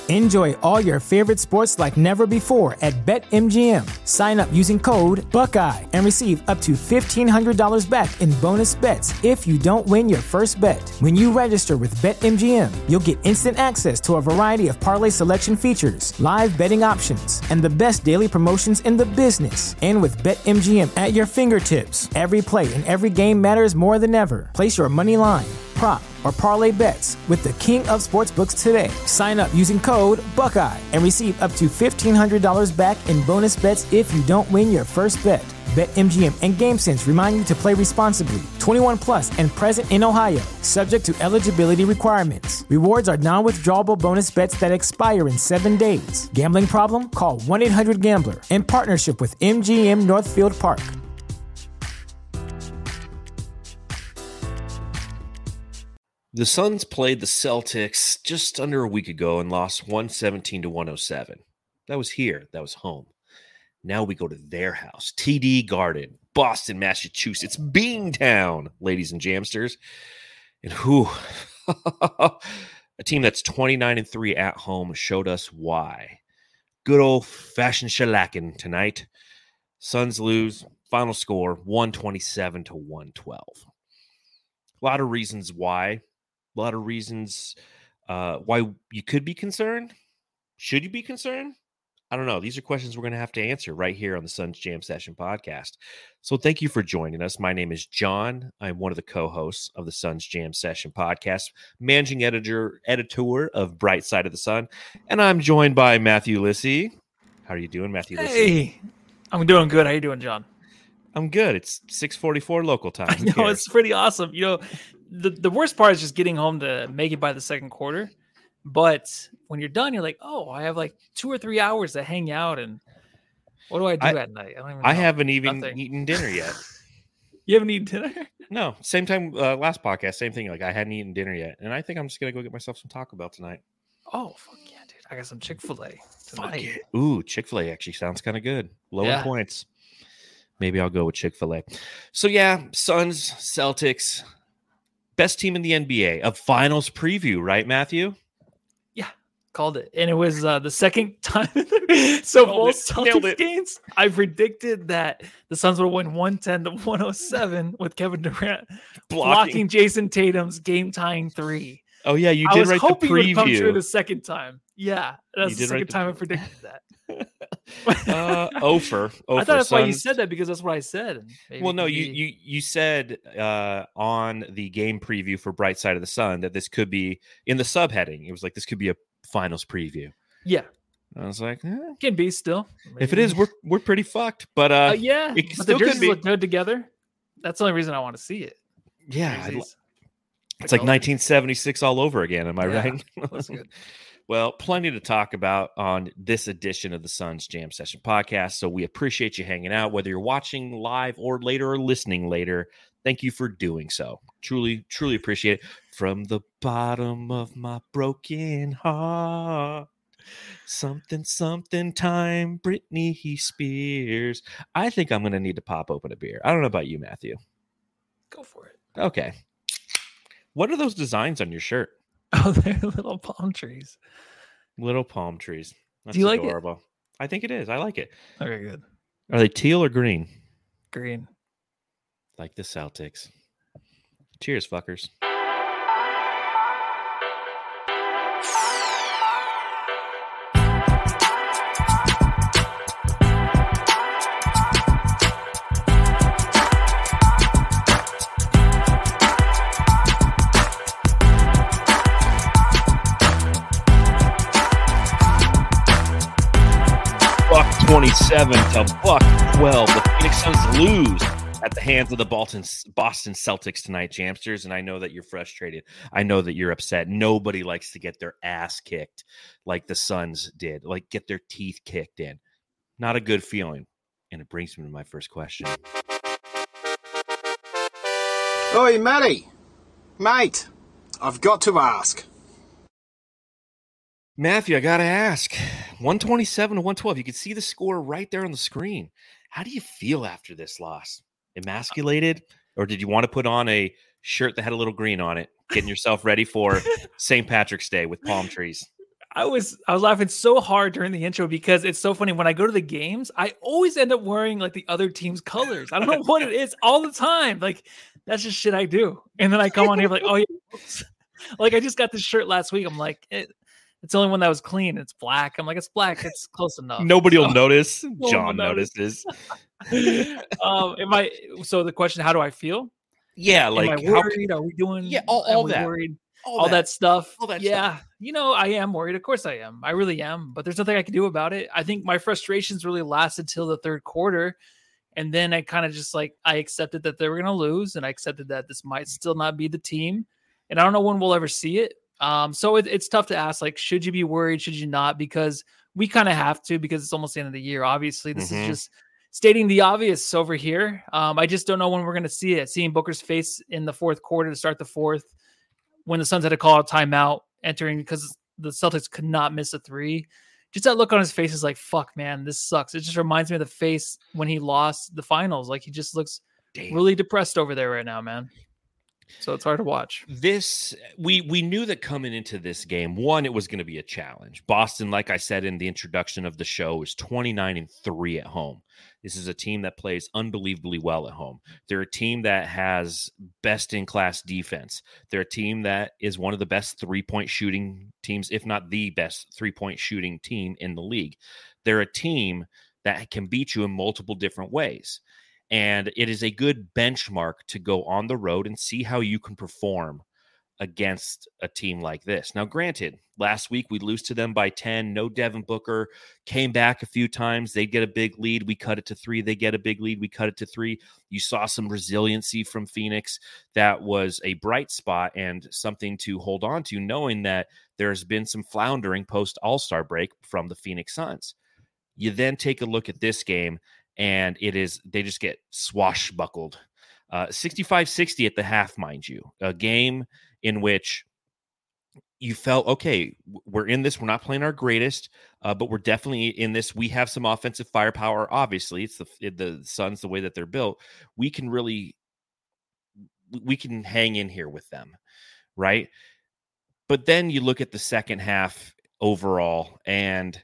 Enjoy all your favorite sports like never before at BetMGM. Sign up using code Buckeye and receive up to $1,500 back in bonus bets if you don't win your first bet. When you register with BetMGM, you'll get instant access to a variety of parlay selection features, live betting options, and the best daily promotions in the business. And with BetMGM at your fingertips, every play and every game matters more than ever. Place your money line, prop, or parlay bets with the king of sportsbooks today. Sign up using code Buckeye and receive up to $1,500 back in bonus bets if you don't win your first bet. BetMGM and GameSense remind you to play responsibly. 21 plus and present in Ohio, subject to eligibility requirements. Rewards are non-withdrawable bonus bets that expire in 7 days. Gambling problem? Call 1-800-GAMBLER. In partnership with MGM Northfield Park. The Suns played the Celtics just under a week ago and lost 117-107. That was here. That was home. Now we go to their house, TD Garden, Boston, Massachusetts, Beantown, ladies and jamsters. And a team that's 29-3 at home showed us why. Good old-fashioned shellacking tonight. Suns lose. Final score, 127-112. A lot of reasons why. A lot of reasons why you could be concerned. Should you be concerned? I don't know. These are questions we're going to have to answer right here on the Suns Jam Session podcast. So thank you for joining us. My name is John. I'm one of the co-hosts of the Suns Jam Session podcast, managing editor of Bright Side of the Sun. And I'm joined by Matthew Lissy. How are you doing, Matthew Lissy? Hey, I'm doing good. How you doing, John? I'm good. It's 6:44 local time. I know, it's pretty awesome. You know, the worst part is just getting home to make it by the second quarter. But when you're done, you're like, oh, I have like 2 or 3 hours to hang out. And what do I do at night? I haven't even eaten dinner yet. You haven't eaten dinner? No. Same time last podcast, same thing. Like I hadn't eaten dinner yet. And I think I'm just going to go get myself some Taco Bell tonight. Oh, fuck yeah, dude. I got some Chick-fil-A tonight. Yeah. Ooh, Chick-fil-A actually sounds kind of good. Lower points. Maybe I'll go with Chick-fil-A. So yeah, Suns, Celtics, best team in the NBA. A finals preview, right, Matthew? Yeah, called it. And it was the second time. So both Celtics games, I predicted that the Suns would win 110-107 with Kevin Durant blocking Jason Tatum's game-tying 3. Oh, yeah, you did write the preview. I was hoping it would come true the second time. Yeah, that's the second time I predicted that. Ofer. I thought that's why you said that, because that's what I said. Well, no, you said on the game preview for Bright Side of the Sun that this could be in the subheading. It was like this could be a finals preview. Yeah, I was like, can be still. Maybe. If it is, we're pretty fucked. But yeah, it but still the jerseys could be. Look good together. That's the only reason I want to see it. Yeah, it's like 1976 all over again. Am I right? That's good. Well, plenty to talk about on this edition of the Suns Jam Session podcast. So we appreciate you hanging out, whether you're watching live or later or listening later. Thank you for doing so. Truly, truly appreciate it. From the bottom of my broken heart, something time, Britney Spears. I think I'm going to need to pop open a beer. I don't know about you, Matthew. Go for it. Okay. What are those designs on your shirt? Oh, they're little palm trees. Little palm trees. That's Do you adorable. like it? I think it is. I like it. Okay, good. Are they teal or green? Green. Like the Celtics. Cheers, fuckers. Buck 27 to Buck 12. The Phoenix Suns lose at the hands of the Boston Celtics tonight, Jamsters. And I know that you're frustrated. I know that you're upset. Nobody likes to get their ass kicked like the Suns did, like get their teeth kicked in. Not a good feeling. And it brings me to my first question. Oi, Matty. Mate, I've got to ask. Matthew, I got to ask. 127-112. You can see the score right there on the screen. How do you feel after this loss? Emasculated? Or did you want to put on a shirt that had a little green on it, getting yourself ready for St. Patrick's Day with palm trees? I was laughing so hard during the intro because it's so funny. When I go to the games, I always end up wearing like the other team's colors. I don't know what it is all the time. Like that's just shit I do. And then I come on here like, oh yeah, oops. Like I just got this shirt last week. I'm like, it's the only one that was clean. It's black. I'm like, it's black. It's close enough. Nobody will notice. John notices. So the question, how do I feel? Yeah, like am I worried? Are we doing? Yeah, all that. Worried? All that stuff. All that stuff. Yeah, I am worried. Of course I am. I really am. But there's nothing I can do about it. I think my frustrations really lasted till the third quarter. And then I kind of just I accepted that they were going to lose. And I accepted that this might still not be the team. And I don't know when we'll ever see it. So it's tough to ask, should you be worried? Should you not? Because we kind of have to, because it's almost the end of the year. Obviously, this is just stating the obvious over here. I just don't know when we're going to see it. Seeing Booker's face in the fourth quarter to start the fourth, when the Suns had to call a timeout entering because the Celtics could not miss a three. Just that look on his face is like, fuck, man, this sucks. It just reminds me of the face when he lost the finals. Like he just looks really depressed over there right now, man. So it's hard to watch. We knew that coming into this game, one, it was going to be a challenge. Boston, like I said in the introduction of the show, is 29-3 at home. This is a team that plays unbelievably well at home. They're a team that has best-in-class defense. They're a team that is one of the best three-point shooting teams, if not the best three-point shooting team in the league. They're a team that can beat you in multiple different ways. And it is a good benchmark to go on the road and see how you can perform against a team like this. Now, granted, last week we lose to them by 10. No Devin Booker. Came back a few times. They get a big lead. We cut it to 3. They get a big lead. We cut it to 3. You saw some resiliency from Phoenix. That was a bright spot and something to hold on to, knowing that there's been some floundering post All-Star break from the Phoenix Suns. You then take a look at this game, and they just get swashbuckled. 65-60 at the half, mind you. A game in which you felt, okay, we're in this. We're not playing our greatest, but we're definitely in this. We have some offensive firepower. Obviously, it's the Suns, the way that they're built. We can hang in here with them, right? But then you look at the second half overall, and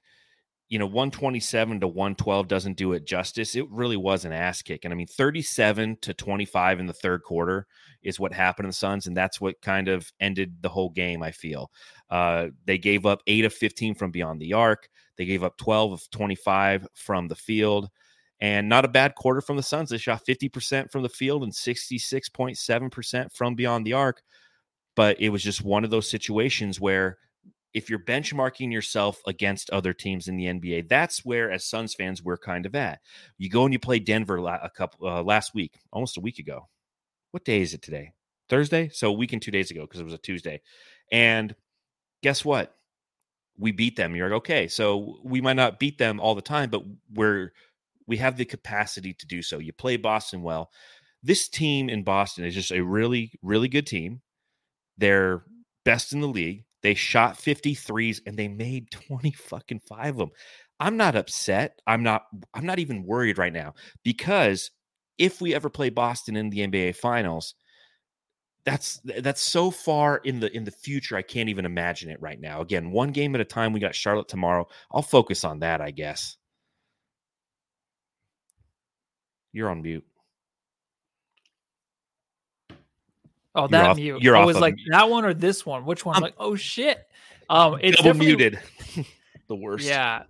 127-112 doesn't do it justice. It really was an ass kick. And 37-25 in the third quarter is what happened to the Suns. And that's what kind of ended the whole game, I feel. They gave up 8 of 15 from beyond the arc. They gave up 12 of 25 from the field. And not a bad quarter from the Suns. They shot 50% from the field and 66.7% from beyond the arc. But it was just one of those situations where, if you're benchmarking yourself against other teams in the NBA, that's where, as Suns fans, we're kind of at. You go and you play Denver last week, almost a week ago. What day is it today? Thursday? So a week and 2 days ago, because it was a Tuesday. And guess what? We beat them. You're like, okay, so we might not beat them all the time, but we have the capacity to do so. You play Boston well. This team in Boston is just a really, really good team. They're best in the league. They shot 53s and they made 25 of them. I'm not upset. I'm not even worried right now, because if we ever play Boston in the NBA Finals, that's so far in the future. I can't even imagine it right now. Again, one game at a time. We got Charlotte tomorrow. I'll focus on that, I guess. You're on mute. Oh, that off, mute. You're I off was like, mute. That one or this one? Which one? I'm like, oh shit. It's double muted. The worst. Yeah,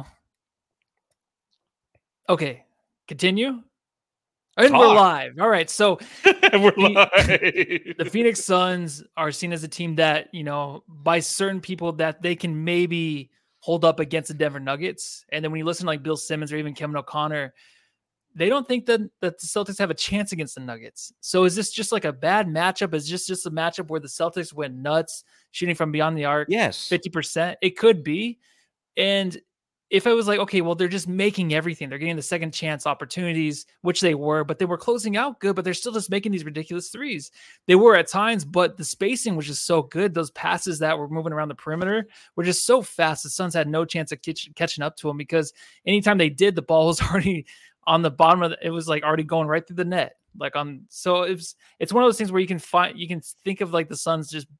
Okay, continue. And we're live. All right, so we're live. The Phoenix Suns are seen as a team that, by certain people, that they can maybe hold up against the Denver Nuggets. And then when you listen to Bill Simmons or even Kevin O'Connor, they don't think that the Celtics have a chance against the Nuggets. So is this just like a bad matchup? Is this just a matchup where the Celtics went nuts, shooting from beyond the arc? Yes. 50%? It could be. And if I was like, okay, well, they're just making everything. They're getting the second chance opportunities, which they were, but they were closing out good, but they're still just making these ridiculous threes. They were at times, but the spacing was just so good. Those passes that were moving around the perimeter were just so fast. The Suns had no chance of catching up to them, because anytime they did, the ball was already on the bottom of it was already going right through the net. So it's one of those things where you can think of the Suns just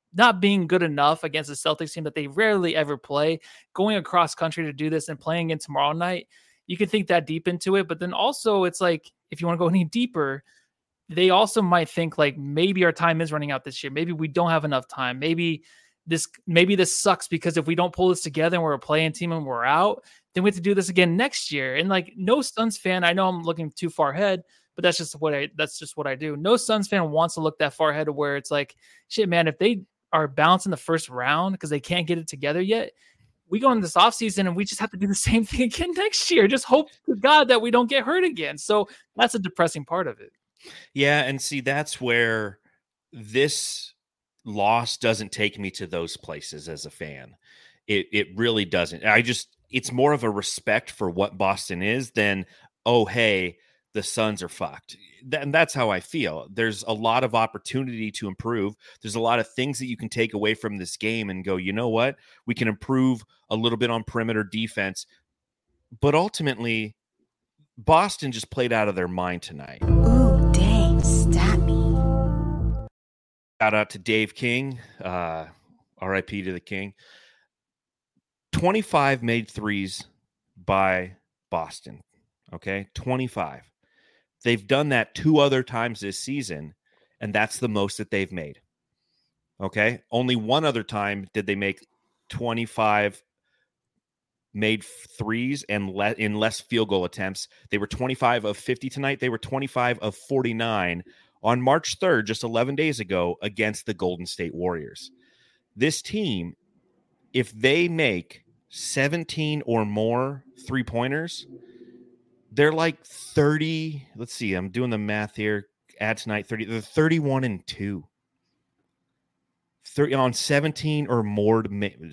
not being good enough against the Celtics team that they rarely ever play, going across country to do this and playing again tomorrow night, you can think that deep into it. But then also it's like, if you want to go any deeper, they also might think like, maybe our time is running out this year. Maybe we don't have enough time. Maybe this sucks because if we don't pull this together and we're a playing team and we're out, then we have to do this again next year. And like, no Suns fan, I know I'm looking too far ahead, but that's just what I do. No Suns fan wants to look that far ahead of where it's like, shit, man, if they are bouncing the first round because they can't get it together yet, we go into this offseason and we just have to do the same thing again next year. Just hope to God that we don't get hurt again. So that's a depressing part of it. Yeah, and see, that's where this loss doesn't take me to those places as a fan. It really doesn't. It's more of a respect for what Boston is than, oh, hey, the Suns are fucked. And that's how I feel. There's a lot of opportunity to improve. There's a lot of things that you can take away from this game and go, you know what? We can improve a little bit on perimeter defense. But ultimately, Boston just played out of their mind tonight. Ooh, dang, stat me. Shout out to Dave King. RIP to the King. 25 made threes by Boston. Okay, 25. They've done that 2 other times this season, and that's the most that they've made. Okay, only 1 other time did they make 25 made threes and in less field goal attempts. They were 25 of 50 tonight. They were 25 of 49 on March 3rd, just 11 days ago, against the Golden State Warriors. This team, if they make 17 or more three-pointers, they're like 30. Let's see. I'm doing the math here. Add tonight 30. They're 31-2. 30 on 17 or more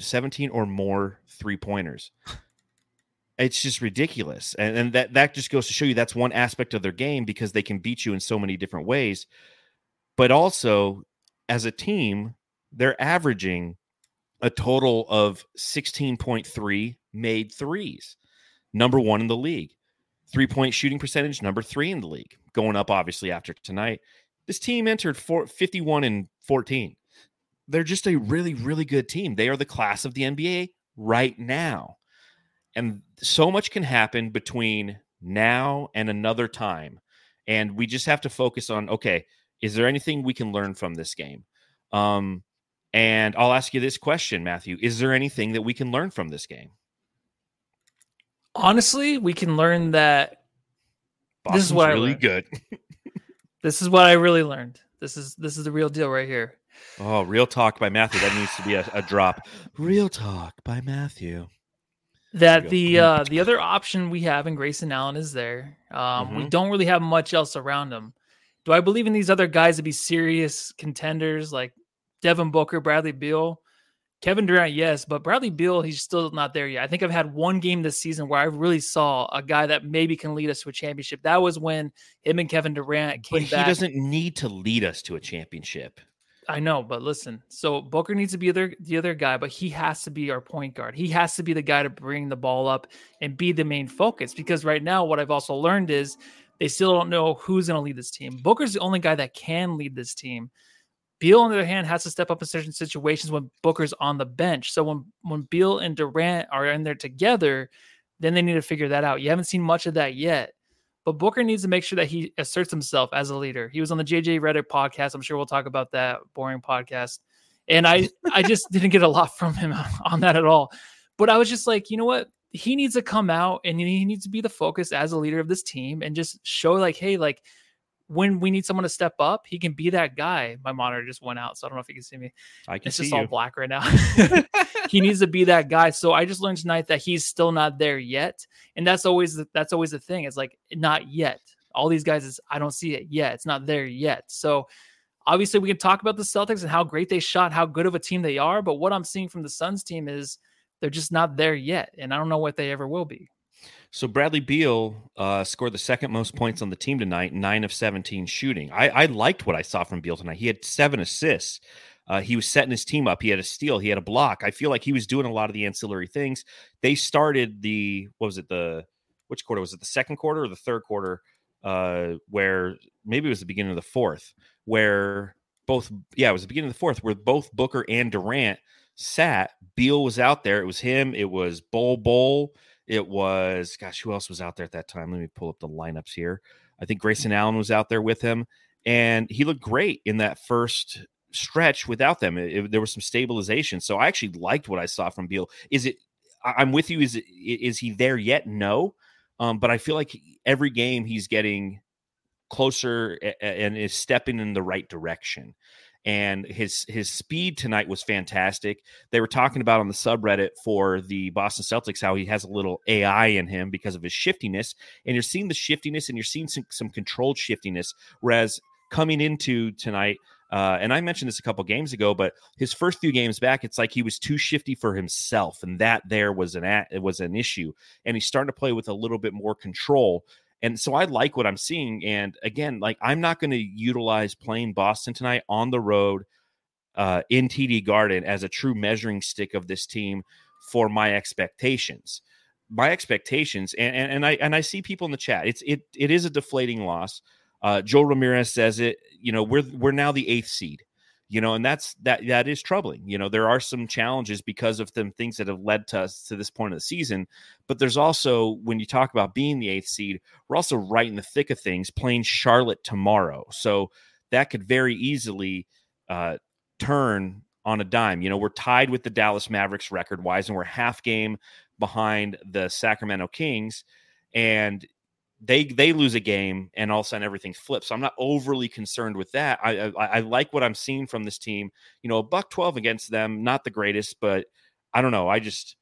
three-pointers. It's just ridiculous. And that just goes to show you that's one aspect of their game, because they can beat you in so many different ways. But also, as a team, they're averaging a total of 16.3 made threes. Number 1 in the league. 3-point shooting percentage, number 3 in the league. Going up, obviously, after tonight. This team entered 51-14. They're just a really, really good team. They are the class of the NBA right now. And so much can happen between now and another time. And we just have to focus on, okay, is there anything we can learn from this game? And I'll ask you this question, Matthew. Is there anything that we can learn from this game? Honestly, we can learn that Boston's this is what really I learned. good. This is what I really learned. This is the real deal right here. Oh, real talk by Matthew. That needs to be a drop. Real talk by Matthew. That the other option we have in Grayson Allen is there. We don't really have much else around him. Do I believe in these other guys to be serious contenders like Devin Booker, Bradley Beal? Kevin Durant, yes, but Bradley Beal, he's still not there yet. I think I've had one game this season where I really saw a guy that maybe can lead us to a championship. That was when him and Kevin Durant came back. But he doesn't need to lead us to a championship. I know, but listen, so Booker needs to be the other guy, but he has to be our point guard. He has to be the guy to bring the ball up and be the main focus, because right now what I've also learned is they still don't know who's going to lead this team. Booker's the only guy that can lead this team. Beal, on the other hand, has to step up in certain situations when Booker's on the bench. So when Beal and Durant are in there together, then they need to figure that out. You haven't seen much of that yet. But Booker needs to make sure that he asserts himself as a leader. He was on the JJ Redick podcast. I'm sure we'll talk about that boring podcast. And I just didn't get a lot from him on that at all. But I was just like, you know what? He needs to come out and he needs to be the focus as a leader of this team and just show like, hey, like, when we need someone to step up, he can be that guy. My monitor just went out, so I don't know if you can see me. I can it's see just you. all black right now. He needs to be that guy. So I just learned tonight that he's still not there yet. And that's always the thing. It's like, not yet. All these guys I don't see it yet. It's not there yet. So obviously we can talk about the Celtics and how great they shot, how good of a team they are. But what I'm seeing from the Suns team is they're just not there yet. And I don't know what they ever will be. So Bradley Beal scored the second most points on the team tonight, 9 of 17 shooting. I liked what I saw from Beal tonight. He had 7 assists. He was setting his team up. He had a steal. He had a block. I feel like he was doing a lot of the ancillary things. They started which quarter? Was it the second quarter or the third quarter? Where maybe it was the beginning of the fourth, where both, it was the beginning of the fourth where both Booker and Durant sat. Beal was out there. It was him. It was Bol. It was, gosh, who else was out there at that time? Let me pull up the lineups here. I think Grayson Allen was out there with him, and he looked great in that first stretch without them. There was some stabilization. So I actually liked what I saw from Beal. I'm with you. Is he there yet? No. But I feel like every game he's getting closer and is stepping in the right direction. And his speed tonight was fantastic. They were talking about on the subreddit for the Boston Celtics how he has a little AI in him because of his shiftiness. And you're seeing the shiftiness, and you're seeing some controlled shiftiness. Whereas coming into tonight, and I mentioned this a couple games ago, but his first few games back, it's like he was too shifty for himself, and that there was an issue. And he's starting to play with a little bit more control. And so I like what I'm seeing. And again, like, I'm not going to utilize playing Boston tonight on the road in TD Garden as a true measuring stick of this team for my expectations. My expectations, and I see people in the chat. It is a deflating loss. Joe Ramirez says it. We're now the 8th seed. And that is troubling. There are some challenges because of them things that have led to us to this point of the season. But there's also, when you talk about being the 8th seed, we're also right in the thick of things, playing Charlotte tomorrow. So that could very easily turn on a dime. We're tied with the Dallas Mavericks record-wise, and we're half game behind the Sacramento Kings. And they lose a game, and all of a sudden everything flips. So I'm not overly concerned with that. I like what I'm seeing from this team. A $112 against them, not the greatest, but I don't know.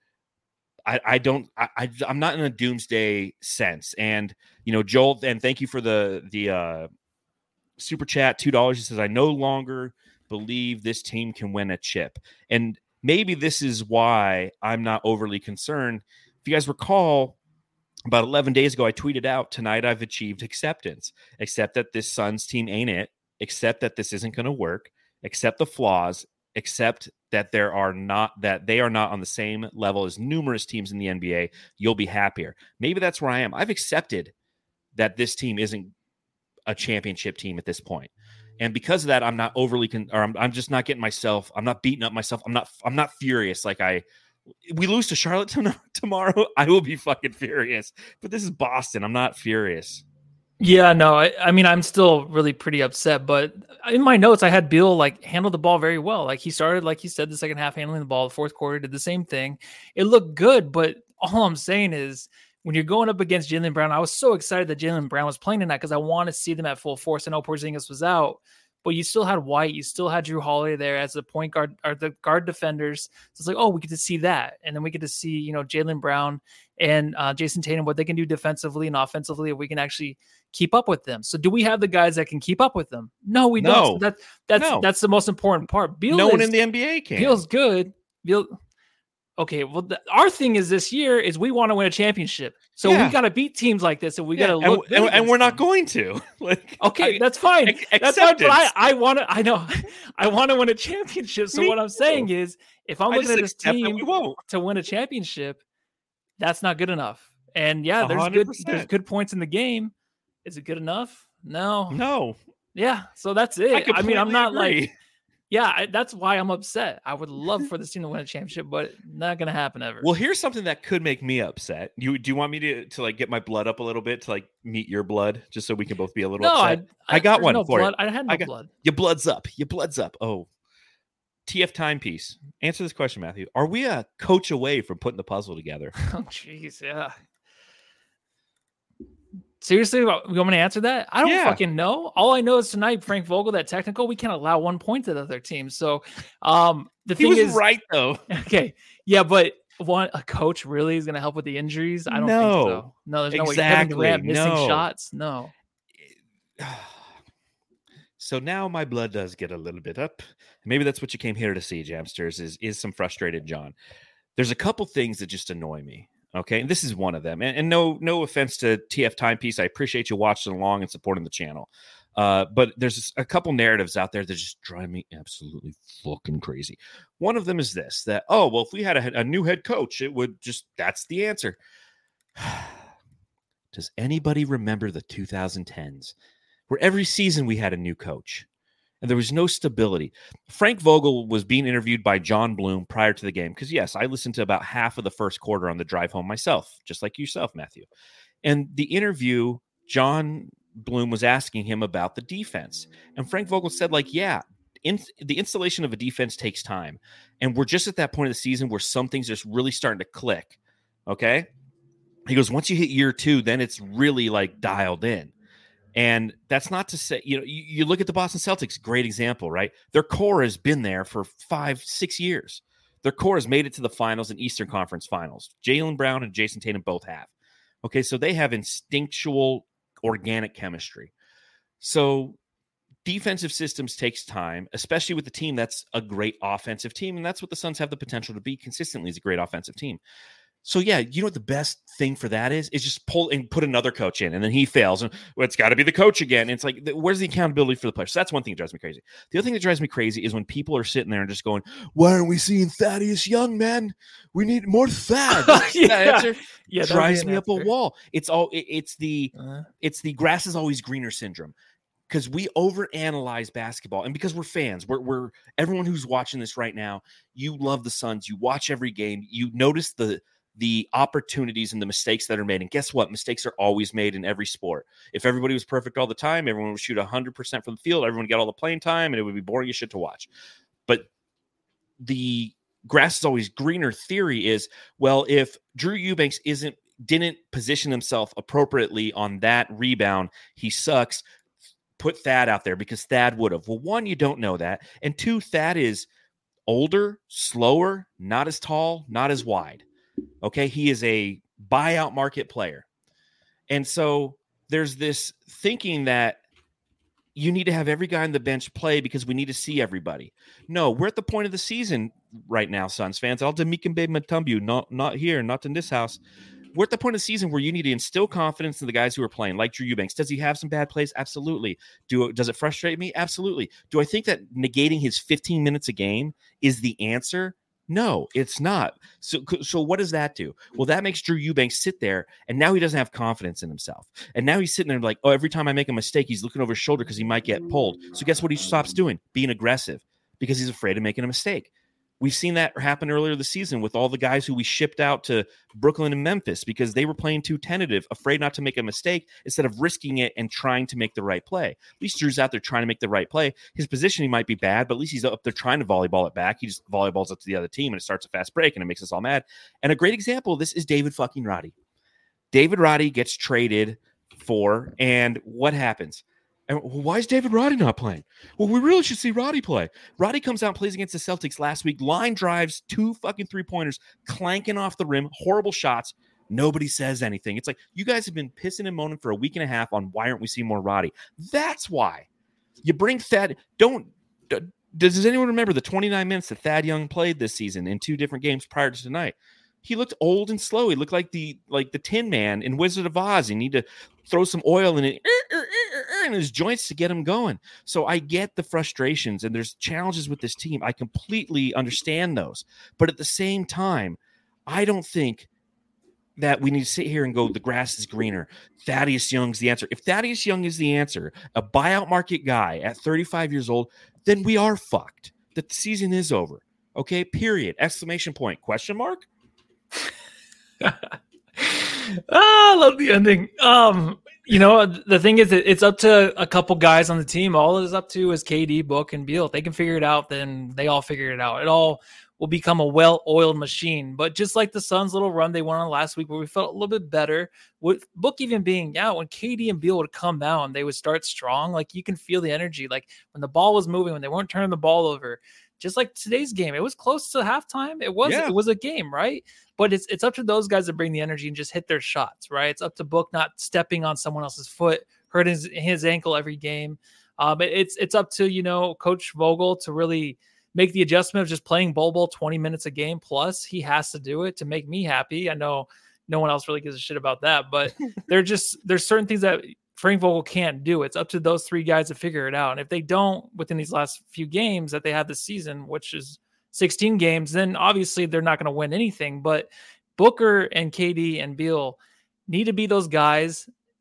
I'm not in a doomsday sense. And Joel, and thank you for the super chat, $2. He says, I no longer believe this team can win a chip, and maybe this is why I'm not overly concerned. If you guys recall, about 11 days ago, I tweeted out, tonight I've achieved acceptance. Accept that this Suns team ain't it. Accept that this isn't going to work. Accept the flaws. Accept that they are not on the same level as numerous teams in the NBA. You'll be happier. Maybe that's where I am. I've accepted that this team isn't a championship team at this point. And because of that, I'm not overly I'm just not getting myself. I'm not beating up myself. I'm not furious like we lose to Charlotte tomorrow, I will be fucking furious. But this is Boston. I'm not furious. Yeah, no, I mean, I'm still really pretty upset. But in my notes, I had Beal handle the ball very well. He started, like he said, the second half handling the ball. The fourth quarter did the same thing. It looked good, but all I'm saying is, when you're going up against Jaylen Brown, I was so excited that Jaylen Brown was playing tonight because I want to see them at full force. I know Porzingis was out, but you still had White, you still had Drew Holiday there as the point guard or the guard defenders. So it's we get to see that. And then we get to see, Jaylen Brown and Jason Tatum, what they can do defensively and offensively, if we can actually keep up with them. So do we have the guys that can keep up with them? No, we don't. So that's the most important part. No one in the NBA can. Beal's good. Okay, well, our thing is this year is we want to win a championship. So we got to beat teams like this, and we got to look. And we're not going to. That's fine. That's fine. But I want to win a championship. So what I'm saying is, if I'm looking at this team to win a championship, that's not good enough. And yeah, there's good points in the game. Is it good enough? No. Yeah. So that's it. I mean, I'm not agree. That's why I'm upset. I would love for this team to win a championship, but not going to happen ever. Well, here's something that could make me upset. Do you want me to get my blood up a little bit to meet your blood, just so we can both be a little upset? I got one for blood. I had no blood. Your blood's up. Oh, TF timepiece. Answer this question, Matthew. Are we a coach away from putting the puzzle together? Oh, jeez, yeah. Seriously, you want me to answer that? I don't fucking know. All I know is tonight, Frank Vogel, that technical, we can't allow 1 point to the other team. So the thing is right though. Okay, yeah, but a coach really is going to help with the injuries? I don't think so. No, there's no way. Kevin Durant missing shots. No. So now my blood does get a little bit up. Maybe that's what you came here to see, Jamsters, is some frustrated John. There's a couple things that just annoy me. Okay, and this is one of them. And no offense to TF Timepiece. I appreciate you watching along and supporting the channel. But there's a couple narratives out there that just drive me absolutely fucking crazy. One of them is this, that, if we had a new head coach, it would just, that's the answer. Does anybody remember the 2010s where every season we had a new coach? and there was no stability. Frank Vogel was being interviewed by John Bloom prior to the game because, yes, I listened to about half of the first quarter on the drive home myself, just like yourself, Matthew. And the interview, John Bloom was asking him about the defense. And Frank Vogel said, like, yeah, the installation of a defense takes time. And we're just at that point of the season where some things just really starting to click. Okay. He goes, once you hit year 2, then it's really like dialed in. And that's not to say, you look at the Boston Celtics, great example, right? Their core has been there for 5-6 years. Their core has made it to the finals and Eastern Conference finals. Jaylen Brown and Jason Tatum both have. Okay, so they have instinctual, organic chemistry. So defensive systems takes time, especially with a team that's a great offensive team. And that's what the Suns have the potential to be consistently, is a great offensive team. So, yeah, you know what the best thing for that is just pull and put another coach in, and then he fails. And it's got to be the coach again. And it's like, where's the accountability for the players? So that's one thing that drives me crazy. The other thing that drives me crazy is when people are sitting there and just going, why aren't we seeing Thaddeus Young, man? We need more Thad. That answer drives me up a wall. It's the grass is always greener syndrome. Because we overanalyze basketball, and because we're fans, we're everyone who's watching this right now, you love the Suns, you watch every game, you notice the opportunities and the mistakes that are made. And guess what? Mistakes are always made in every sport. If everybody was perfect all the time, everyone would shoot 100% from the field, everyone would get all the playing time, and it would be boring as shit to watch. But the grass is always greener theory is, well, if Drew Eubanks didn't position himself appropriately on that rebound, he sucks. Put Thad out there because Thad would have. Well, one, you don't know that. And two, Thad is older, slower, not as tall, not as wide. Okay, he is a buyout market player. And so there's this thinking that you need to have every guy on the bench play because we need to see everybody. No, we're at the point of the season right now, Suns fans. I'll Dikembe Mutombo, not here, not in this house. We're at the point of the season where you need to instill confidence in the guys who are playing, like Drew Eubanks. Does he have some bad plays? Absolutely. Does it frustrate me? Absolutely. Do I think that negating his 15 minutes a game is the answer? No, it's not. So what does that do? Well, that makes Drew Eubanks sit there, and now he doesn't have confidence in himself. And now he's sitting there like, oh, every time I make a mistake, he's looking over his shoulder because he might get pulled. So guess what he stops doing? Being aggressive, because he's afraid of making a mistake. We've seen that happen earlier this season with all the guys who we shipped out to Brooklyn and Memphis because they were playing too tentative, afraid not to make a mistake instead of risking it and trying to make the right play. At least Drew's out there trying to make the right play. His positioning might be bad, but at least he's up there trying to volleyball it back. He just volleyballs up to the other team, and it starts a fast break, and it makes us all mad. And a great example of this is David fucking Roddy. David Roddy gets traded for, and what happens? And why is David Roddy not playing? Well, we really should see Roddy play. Roddy comes out and plays against the Celtics last week. Line drives, 2 fucking 3-pointers, clanking off the rim, horrible shots. Nobody says anything. It's like, you guys have been pissing and moaning for a week and a half on why aren't we seeing more Roddy? That's why. You bring Thad. Does anyone remember the 29 minutes that Thad Young played this season in 2 different games prior to tonight? He looked old and slow. He looked like the Tin Man in Wizard of Oz. You need to throw some oil in his joints to get him going. So I get the frustrations, and there's challenges with this team. I completely understand those. But at the same time, I don't think that we need to sit here and go, the grass is greener. Thaddeus Young's the answer. If Thaddeus Young is the answer, a buyout market guy at 35 years old, then we are fucked. That the season is over. Okay, period. Exclamation point. Question mark? I love the ending. The thing is, it's up to a couple guys on the team. All it is up to is KD, Book, and Beal. If they can figure it out, then they all figure it out. It all will become a well-oiled machine. But just like the Suns' little run they went on last week, where we felt a little bit better, with Book even being out, when KD and Beal would come down, they would start strong. Like, you can feel the energy. Like, when the ball was moving, when they weren't turning the ball over. Just like today's game, it was close to halftime. It was a game, right? But it's up to those guys to bring the energy and just hit their shots, right? It's up to Book not stepping on someone else's foot, hurting his ankle every game. But it's up to Coach Vogel to really make the adjustment of just playing Bol 20 minutes a game. Plus, he has to do it to make me happy. I know no one else really gives a shit about that, but there's certain things that Frank Vogel can't do. It's up to those 3 guys to figure it out. And if they don't within these last few games that they have this season, which is 16 games, then obviously they're not going to win anything. But Booker and KD and Beal need to be those guys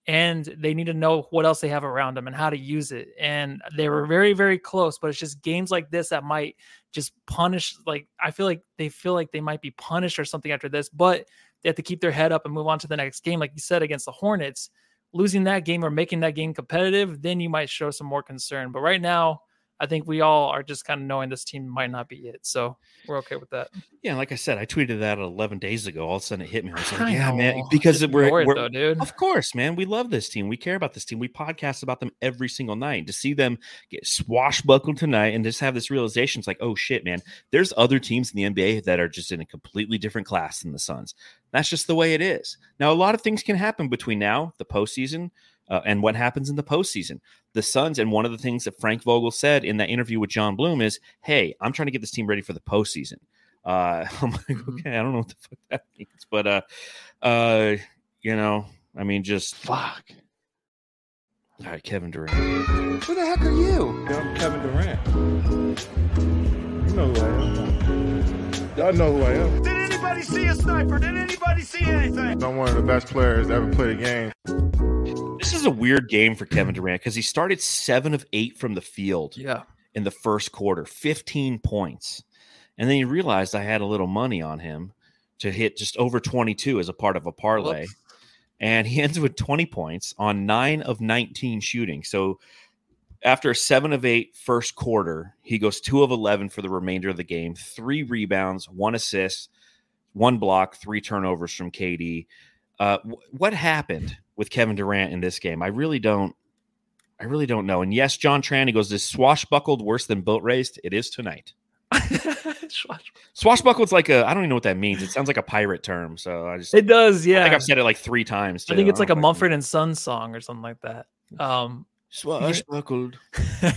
and they need to know what else they have around them and how to use it. And they were very, very close, but it's just games like this that might just punish. Like, I feel like they might be punished or something after this, but they have to keep their head up and move on to the next game. Like you said, against the Hornets, losing that game or making that game competitive, then you might show some more concern. But right now, I think we all are just kind of knowing this team might not be it. So we're okay with that. Yeah, like I said, I tweeted that 11 days ago. All of a sudden it hit me. I was like, yeah, man, because we're though, dude. Of course, man. We love this team. We care about this team. We podcast about them every single night. To see them get swashbuckled tonight and just have this realization, it's like, oh shit, man. There's other teams in the NBA that are just in a completely different class than the Suns. That's just the way it is. Now, a lot of things can happen between now, the postseason, and what happens in the postseason. The Suns, and one of the things that Frank Vogel said in that interview with John Bloom is, hey, I'm trying to get this team ready for the postseason. I'm like, okay, I don't know what the fuck that means. But, you know, I mean, just fuck. All right, Kevin Durant. Who the heck are you? I'm Kevin Durant. You know who I am. Y'all know who I am. Did anybody see a sniper? Did anybody see anything? I'm one of the best players to ever play the game. This is a weird game for Kevin Durant because he started 7 of 8 from the field in the first quarter, 15 points. And then he realized I had a little money on him to hit just over 22 as a part of a parlay. Whoops. And he ends with 20 points on 9 of 19 shooting. So after a 7 of 8 first quarter, he goes 2 of 11 for the remainder of the game, 3 rebounds, 1 assist, 1 block, 3 turnovers from KD. What happened with Kevin Durant in this game? I really don't know. And yes, John Tran, he goes, this swashbuckled worse than boat raced. It is tonight. Swashbuckled's like I don't even know what that means. It sounds like a pirate term. So it does. Yeah. I think I've said it like 3 times. Too. I think it's like a Mumford and Sons song or something like that. Swashbuckled.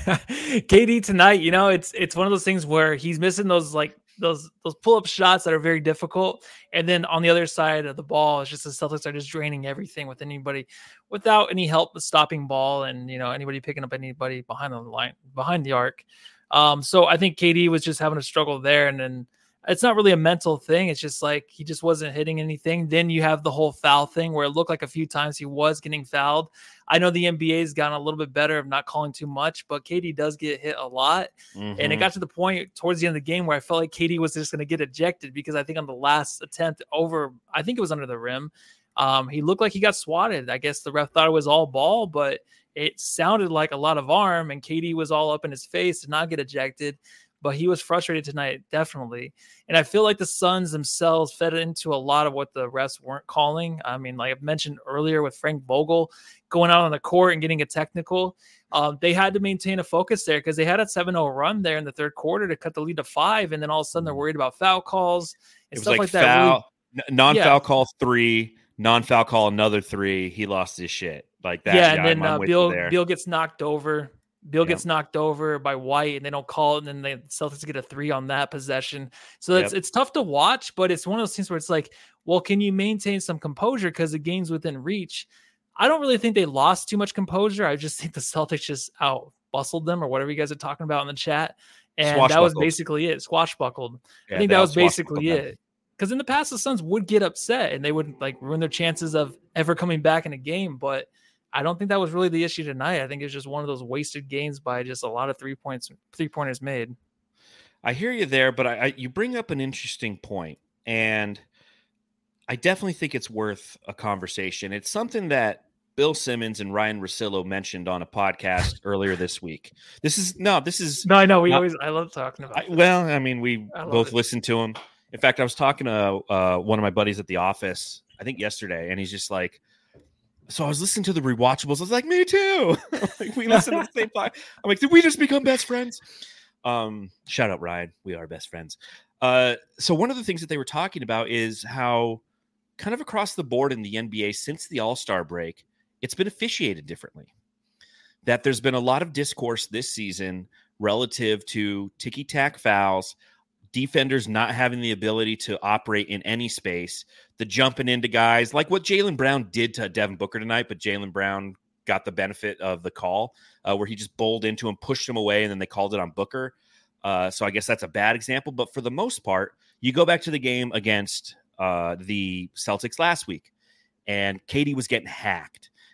KD tonight, you know, it's one of those things where he's missing those pull-up shots that are very difficult. And then on the other side of the ball, it's just the Celtics are just draining everything without any help with stopping ball and, you know, anybody picking up anybody behind the line, behind the arc. So I think KD was just having a struggle there. And then it's not really a mental thing. It's just like he just wasn't hitting anything. Then you have the whole foul thing where it looked like a few times he was getting fouled. I know the NBA has gotten a little bit better of not calling too much, but KD does get hit a lot. Mm-hmm. And it got to the point towards the end of the game where I felt like KD was just going to get ejected because I think on the last attempt I think it was under the rim. He looked like he got swatted. I guess the ref thought it was all ball, but it sounded like a lot of arm, and KD was all up in his face to not get ejected. But he was frustrated tonight, definitely. And I feel like the Suns themselves fed into a lot of what the refs weren't calling. I mean, like I've mentioned earlier with Frank Vogel going out on the court and getting a technical, they had to maintain a focus there because they had a 7-0 run there in the third quarter to cut the lead to 5. And then all of a sudden they're worried about foul calls and stuff like that. Foul, non-foul call 3, non-foul call another 3. He lost his shit like that. Yeah, and then Beal gets knocked over. Gets knocked over by White, and they don't call it, and then the Celtics get a 3 on that possession. So it's tough to watch, but it's one of those things where it's like, well, can you maintain some composure because the game's within reach? I don't really think they lost too much composure. I just think the Celtics just out-bustled them or whatever you guys are talking about in the chat. And that was basically it. Swashbuckled. I think that was basically it. Because in the past, the Suns would get upset, and they would like ruin their chances of ever coming back in a game, but I don't think that was really the issue tonight. I think it's just one of those wasted games by just a lot of 3-pointers made. I hear you there, but you bring up an interesting point, and I definitely think it's worth a conversation. It's something that Bill Simmons and Ryan Russillo mentioned on a podcast earlier this week. I know. I love talking about it. Well, I mean, we both listened to him. In fact, I was talking to one of my buddies at the office, I think yesterday, and he's just like, so I was listening to the rewatchables. I was like, me too. Like, we listen to the same time. I'm like, did we just become best friends? Shout out Ryan. We are best friends. So one of the things that they were talking about is how kind of across the board in the NBA since the All-Star break, it's been officiated differently. That there's been a lot of discourse this season relative to ticky-tack fouls, defenders not having the ability to operate in any space, the jumping into guys like what Jaylen Brown did to Devin Booker tonight, but Jaylen Brown got the benefit of the call where he just bowled into him, pushed him away, and then they called it on Booker. So I guess that's a bad example. But for the most part, you go back to the game against the Celtics last week, and KD was getting hacked.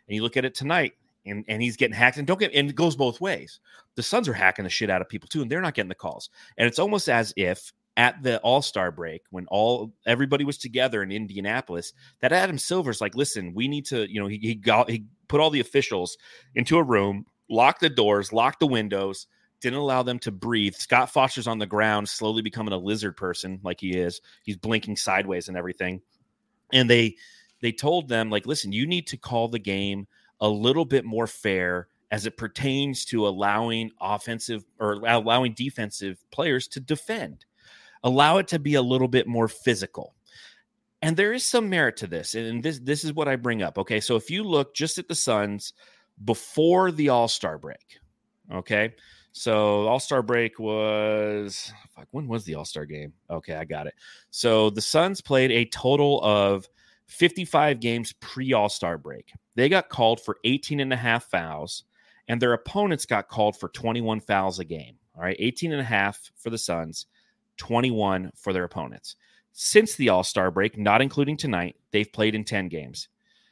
And you look at it tonight, and he's getting hacked. And it goes both ways. The Suns are hacking the shit out of people too, and they're not getting the calls. And it's almost as if at the All-Star break, when everybody was together in Indianapolis, that Adam Silver's like, listen, we need to, he put all the officials into a room, locked the doors, locked the windows, didn't allow them to breathe. Scott Foster's on the ground, slowly becoming a lizard person like he is. He's blinking sideways and everything. And they told them, like, listen, you need to call the game a little bit more fair as it pertains to allowing defensive players to defend. Allow it to be a little bit more physical. And there is some merit to this. And this is what I bring up. Okay. So if you look just at the Suns before the All-Star break, okay. So All-Star break was, when was the All-Star game? Okay. I got it. So the Suns played a total of 55 games pre-All-Star break. They got called for 18.5 fouls, and their opponents got called for 21 fouls a game. All right. 18.5 for the Suns, 21 for their opponents. Since the All-Star break, not including tonight, they've played in 10 games.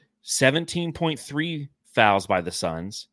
17.3 fouls by the Suns,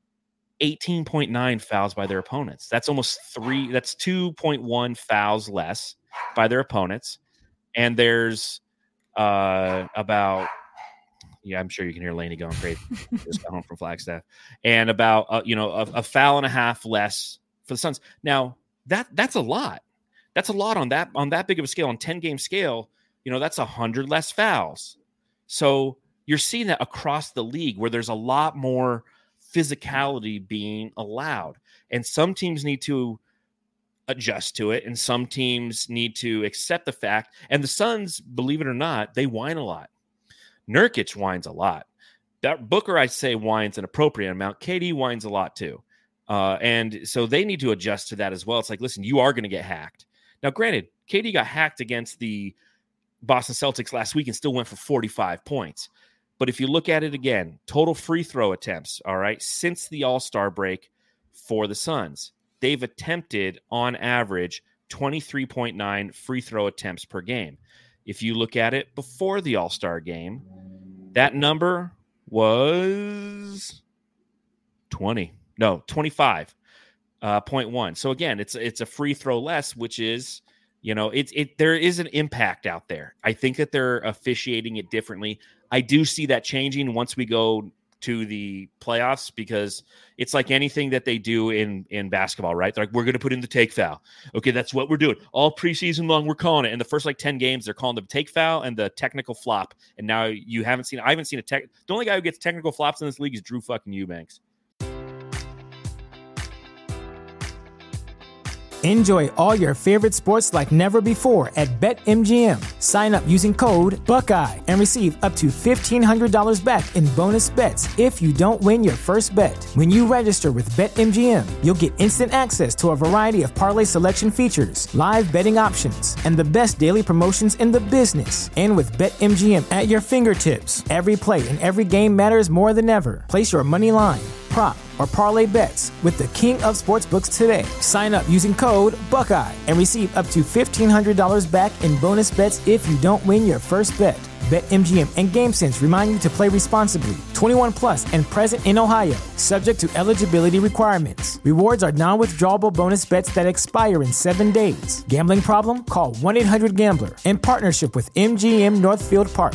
18.9 fouls by their opponents. That's almost 2.1 fouls less by their opponents. And there's about, I'm sure you can hear Laney going crazy. Just got home from Flagstaff. And about, a foul and a half less for the Suns. Now, that's a lot. That's a lot on that big of a scale. On 10-game scale, that's 100 less fouls. So you're seeing that across the league where there's a lot more physicality being allowed. And some teams need to adjust to it, and some teams need to accept the fact. And the Suns, believe it or not, they whine a lot. Nurkic whines a lot. That Booker, I say, whines an appropriate amount. KD whines a lot too. And so they need to adjust to that as well. It's like, listen, you are going to get hacked. Now, granted, KD got hacked against the Boston Celtics last week and still went for 45 points. But if you look at it again, total free throw attempts, all right, since the All-Star break for the Suns, they've attempted on average 23.9 free throw attempts per game. If you look at it before the All-Star game, that number was 25.1. So again, it's a free throw less, which is, there is an impact out there. I think that they're officiating it differently. I do see that changing once we go to the playoffs, because it's like anything that they do in basketball, right? They're like, we're going to put in the take foul. Okay, that's what we're doing. All preseason long, we're calling it. And the first 10 games, they're calling the take foul and the technical flop. And now I haven't seen the only guy who gets technical flops in this league is Drew fucking Eubanks. Enjoy all your favorite sports like never before at BetMGM. Sign up using code Buckeye and receive up to $1,500 back in bonus bets if you don't win your first bet. When you register with BetMGM, you'll get instant access to a variety of parlay selection features, live betting options, and the best daily promotions in the business. And with BetMGM at your fingertips, every play and every game matters more than ever. Place your money line, prop, or parlay bets with the king of sportsbooks today. Sign up using code Buckeye and receive up to $1,500 back in bonus bets if you don't win your first bet. BetMGM and GameSense remind you to play responsibly. 21 plus and present in Ohio, subject to eligibility requirements. Rewards are non-withdrawable bonus bets that expire in 7 days. Gambling problem? Call 1-800-GAMBLER in partnership with MGM Northfield Park.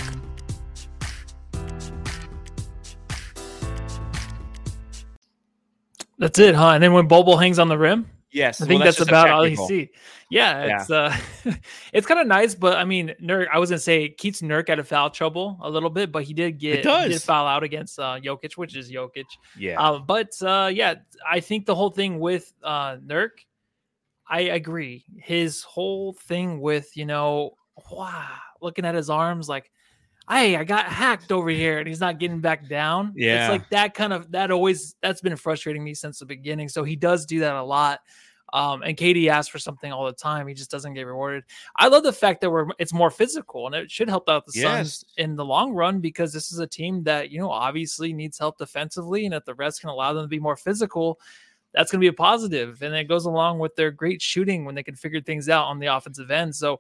That's it, huh? And then when Bobo hangs on the rim? Yes. I think that's about all you see. Yeah, it's it's kind of nice, but I mean, Nurk, I was going to say, keeps Nurk out of foul trouble a little bit, but he did foul out against Jokic, which is Jokic. Yeah. I think the whole thing with Nurk, I agree. His whole thing with, looking at his arms like, hey, I got hacked over here, and he's not getting back down. Yeah. It's like that's been frustrating me since the beginning. So he does do that a lot. And KD asks for something all the time. He just doesn't get rewarded. I love the fact that it's more physical, and it should help out the Suns in the long run, because this is a team that, obviously needs help defensively, and if the rest can allow them to be more physical, that's going to be a positive. And it goes along with their great shooting when they can figure things out on the offensive end. So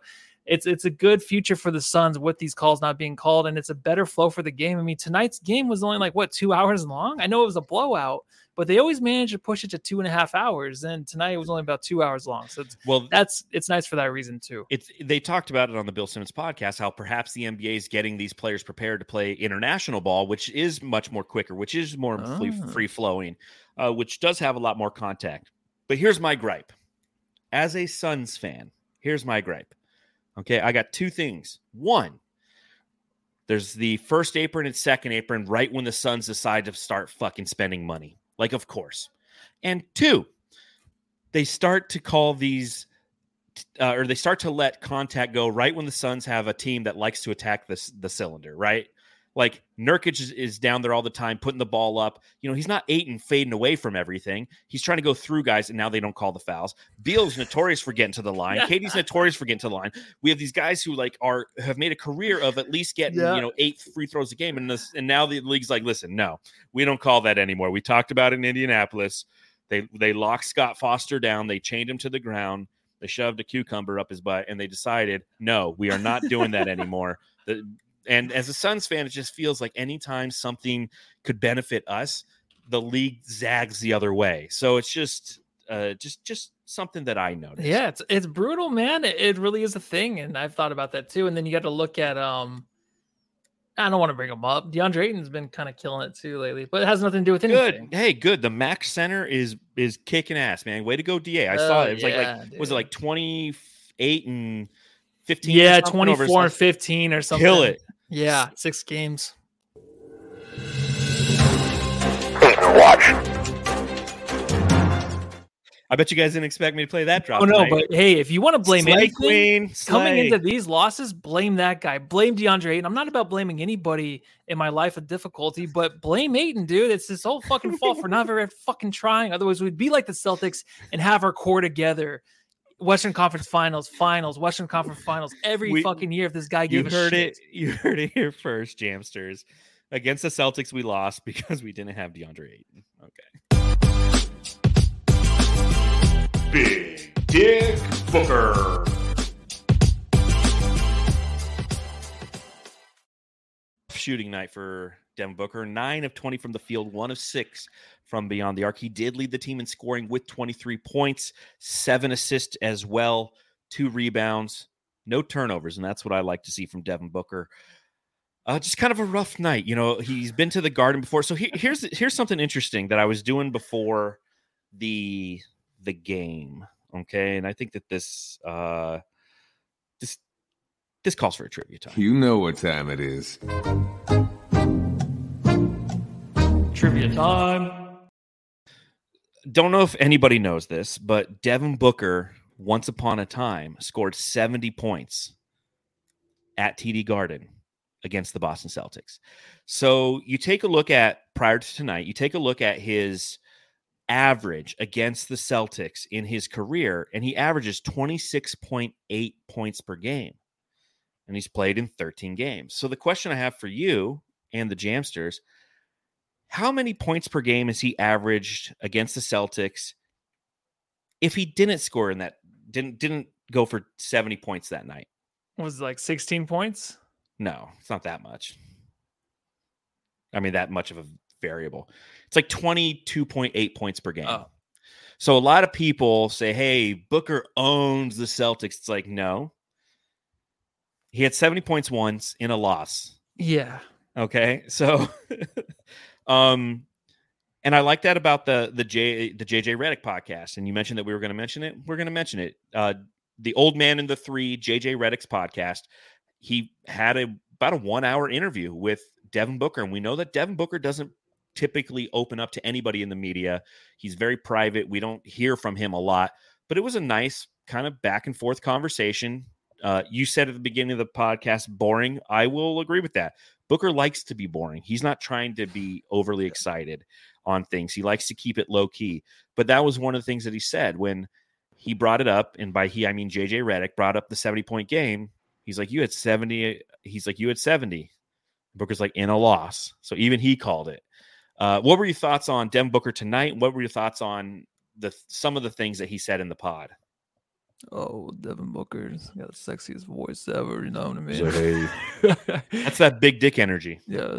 it's a good future for the Suns with these calls not being called, and it's a better flow for the game. I mean, tonight's game was only like 2 hours long. I know it was a blowout, but they always manage to push it to 2.5 hours. And tonight it was only about 2 hours long. So it's nice for that reason too. They talked about it on the Bill Simmons podcast, how perhaps the NBA is getting these players prepared to play international ball, which is much more quicker, which is more free flowing, which does have a lot more contact. But here's my gripe. As a Suns fan, here's my gripe. Okay, I got two things. One, there's the first apron and second apron right when the Suns decide to start fucking spending money. Like, of course. And two, they start to call these, or they start to let contact go right when the Suns have a team that likes to attack the cylinder, right? Like, Nurkic is down there all the time, putting the ball up. You know, he's not Ayton fading away from everything. He's trying to go through guys, and now they don't call the fouls. Beal's notorious for getting to the line. KD's notorious for getting to the line. We have these guys who have made a career of at least getting 8 free throws a game, and now the league's like, listen, no, we don't call that anymore. We talked about it in Indianapolis. They locked Scott Foster down. They chained him to the ground. They shoved a cucumber up his butt, and they decided, no, we are not doing that anymore. And as a Suns fan, it just feels like anytime something could benefit us, the league zags the other way. So it's just something that I noticed. Yeah, it's brutal, man. It really is a thing, and I've thought about that too. And then you got to look at I don't want to bring him up. DeAndre Ayton's been kind of killing it too lately, but it has nothing to do with anything. Good. Hey, good. The Max Center is kicking ass, man. Way to go, DA. I saw it. It was was it like 28 and 15? Yeah, 24 and 15 or something. Kill it. Yeah, 6 games. Watch. I bet you guys didn't expect me to play that drop. Oh, no, but hey, if you want to blame anything coming Slay. into these losses, blame that guy. Blame DeAndre Ayton. I'm not about blaming anybody in my life of difficulty, but blame Ayton, dude. It's his whole fucking fault for never fucking trying. Otherwise, we'd be like the Celtics and have our core together. Western Conference Finals, Western Conference Finals every fucking year if this guy gave a shit. You heard it here first, Jamsters. Against the Celtics, we lost because we didn't have DeAndre Ayton. Okay. Big Dick Booker. Shooting night for Devin Booker. 9 of 20 from the field, 1 of 6 from beyond the arc. He did lead the team in scoring with 23 points, 7 assists as well, 2 rebounds, no turnovers, and that's what I like to see from Devin Booker. Just kind of a rough night. You know, he's been to the Garden before. So here's something interesting that I was doing before the game. Okay, and I think that this calls for a trivia time. You know what time it is. Trivia time. Don't know if anybody knows this, but Devin Booker, once upon a time, scored 70 points at TD Garden against the Boston Celtics. So you take a look at, prior to tonight, you take a look at his average against the Celtics in his career, and he averages 26.8 points per game. And he's played in 13 games. So the question I have for you and the Jamsters, how many points per game has he averaged against the Celtics if he didn't score in that, didn't go for 70 points that night? Was it like 16 points? No, it's not that much. I mean, that much of a variable. It's like 22.8 points per game. Oh. So a lot of people say, hey, Booker owns the Celtics. It's like, no. He had 70 points once in a loss. Yeah. Okay. So, and I like that about the JJ Redick podcast. And you mentioned that we were going to mention it. We're going to mention it. The Old Man in the Three, JJ Redick's podcast. He had about a 1-hour interview with Devin Booker. And we know that Devin Booker doesn't typically open up to anybody in the media. He's very private. We don't hear from him a lot, but it was a nice kind of back and forth conversation. You said at the beginning of the podcast, boring. I will agree with that. Booker likes to be boring. He's not trying to be overly excited on things. He likes to keep it low key. But that was one of the things that he said when he brought it up. And by he, I mean JJ Redick brought up the 70-point game. He's like, you had 70. He's like, you had 70. Booker's like, in a loss. So even he called it. What were your thoughts on Devin Booker tonight? What were your thoughts on some of the things that he said in the pod? Oh, Devin Booker's got the sexiest voice ever. You know what I mean? So, hey. That's that big dick energy. Yeah.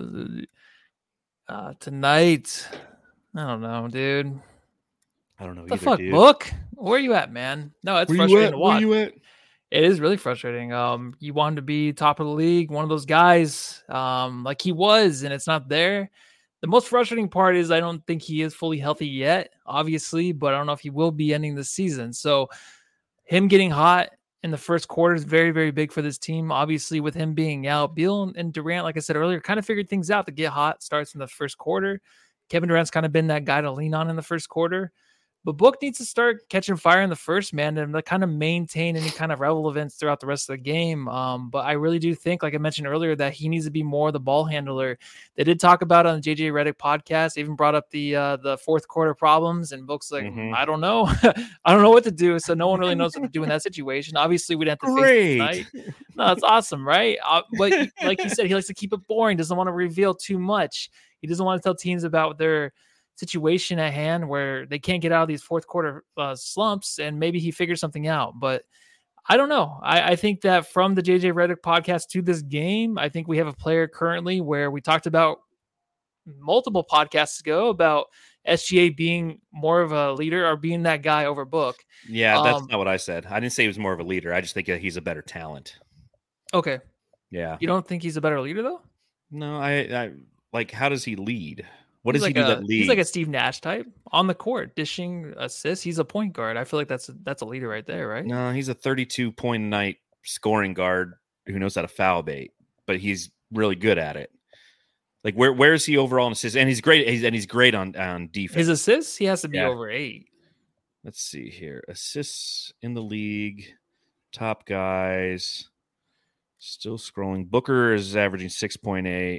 Tonight, I don't know, dude. I don't know What the either, fuck, dude. Book? Where are you at, man? No, it's frustrating to watch. Where you at? It is really frustrating. You wanted to be top of the league, one of those guys, like he was, and it's not there. The most frustrating part is I don't think he is fully healthy yet, obviously, but I don't know if he will be ending the season. So him getting hot in the first quarter is very, very big for this team. Obviously, with him being out, Beal and Durant, like I said earlier, kind of figured things out to get hot. Starts in the first quarter. Kevin Durant's kind of been that guy to lean on in the first quarter. But Book needs to start catching fire in the first, man, and to kind of maintain any kind of relevance throughout the rest of the game. But I really do think, like I mentioned earlier, that he needs to be more the ball handler. They did talk about it on the JJ Redick podcast, even brought up the fourth quarter problems, and Book's like, I don't know. I don't know what to do. So no one really knows what to do in that situation. Obviously, we'd have to face it tonight. No, it's awesome, right? But like you said, he likes to keep it boring, doesn't want to reveal too much. He doesn't want to tell teams about their situation at hand where they can't get out of these fourth quarter slumps, and maybe he figures something out. But I don't know. I think that from the JJ Redick podcast to this game, I think we have a player currently where we talked about multiple podcasts ago about SGA being more of a leader or being that guy over Book. Yeah, that's not what I said. I didn't say he was more of a leader. I just think that he's a better talent. Okay. Yeah. You don't think he's a better leader though? No, I like, how does he lead? What does he do that lead? He's like a Steve Nash type on the court, dishing assists. He's a point guard. I feel like that's a leader right there, right? No, he's a 32-point a night scoring guard who knows how to foul bait, but he's really good at it. Like, where is he overall in assists? And he's great. He's great on defense. His assists, he has to be over 8. Let's see here. Assists in the league, top guys. Still scrolling. Booker is averaging 6.8.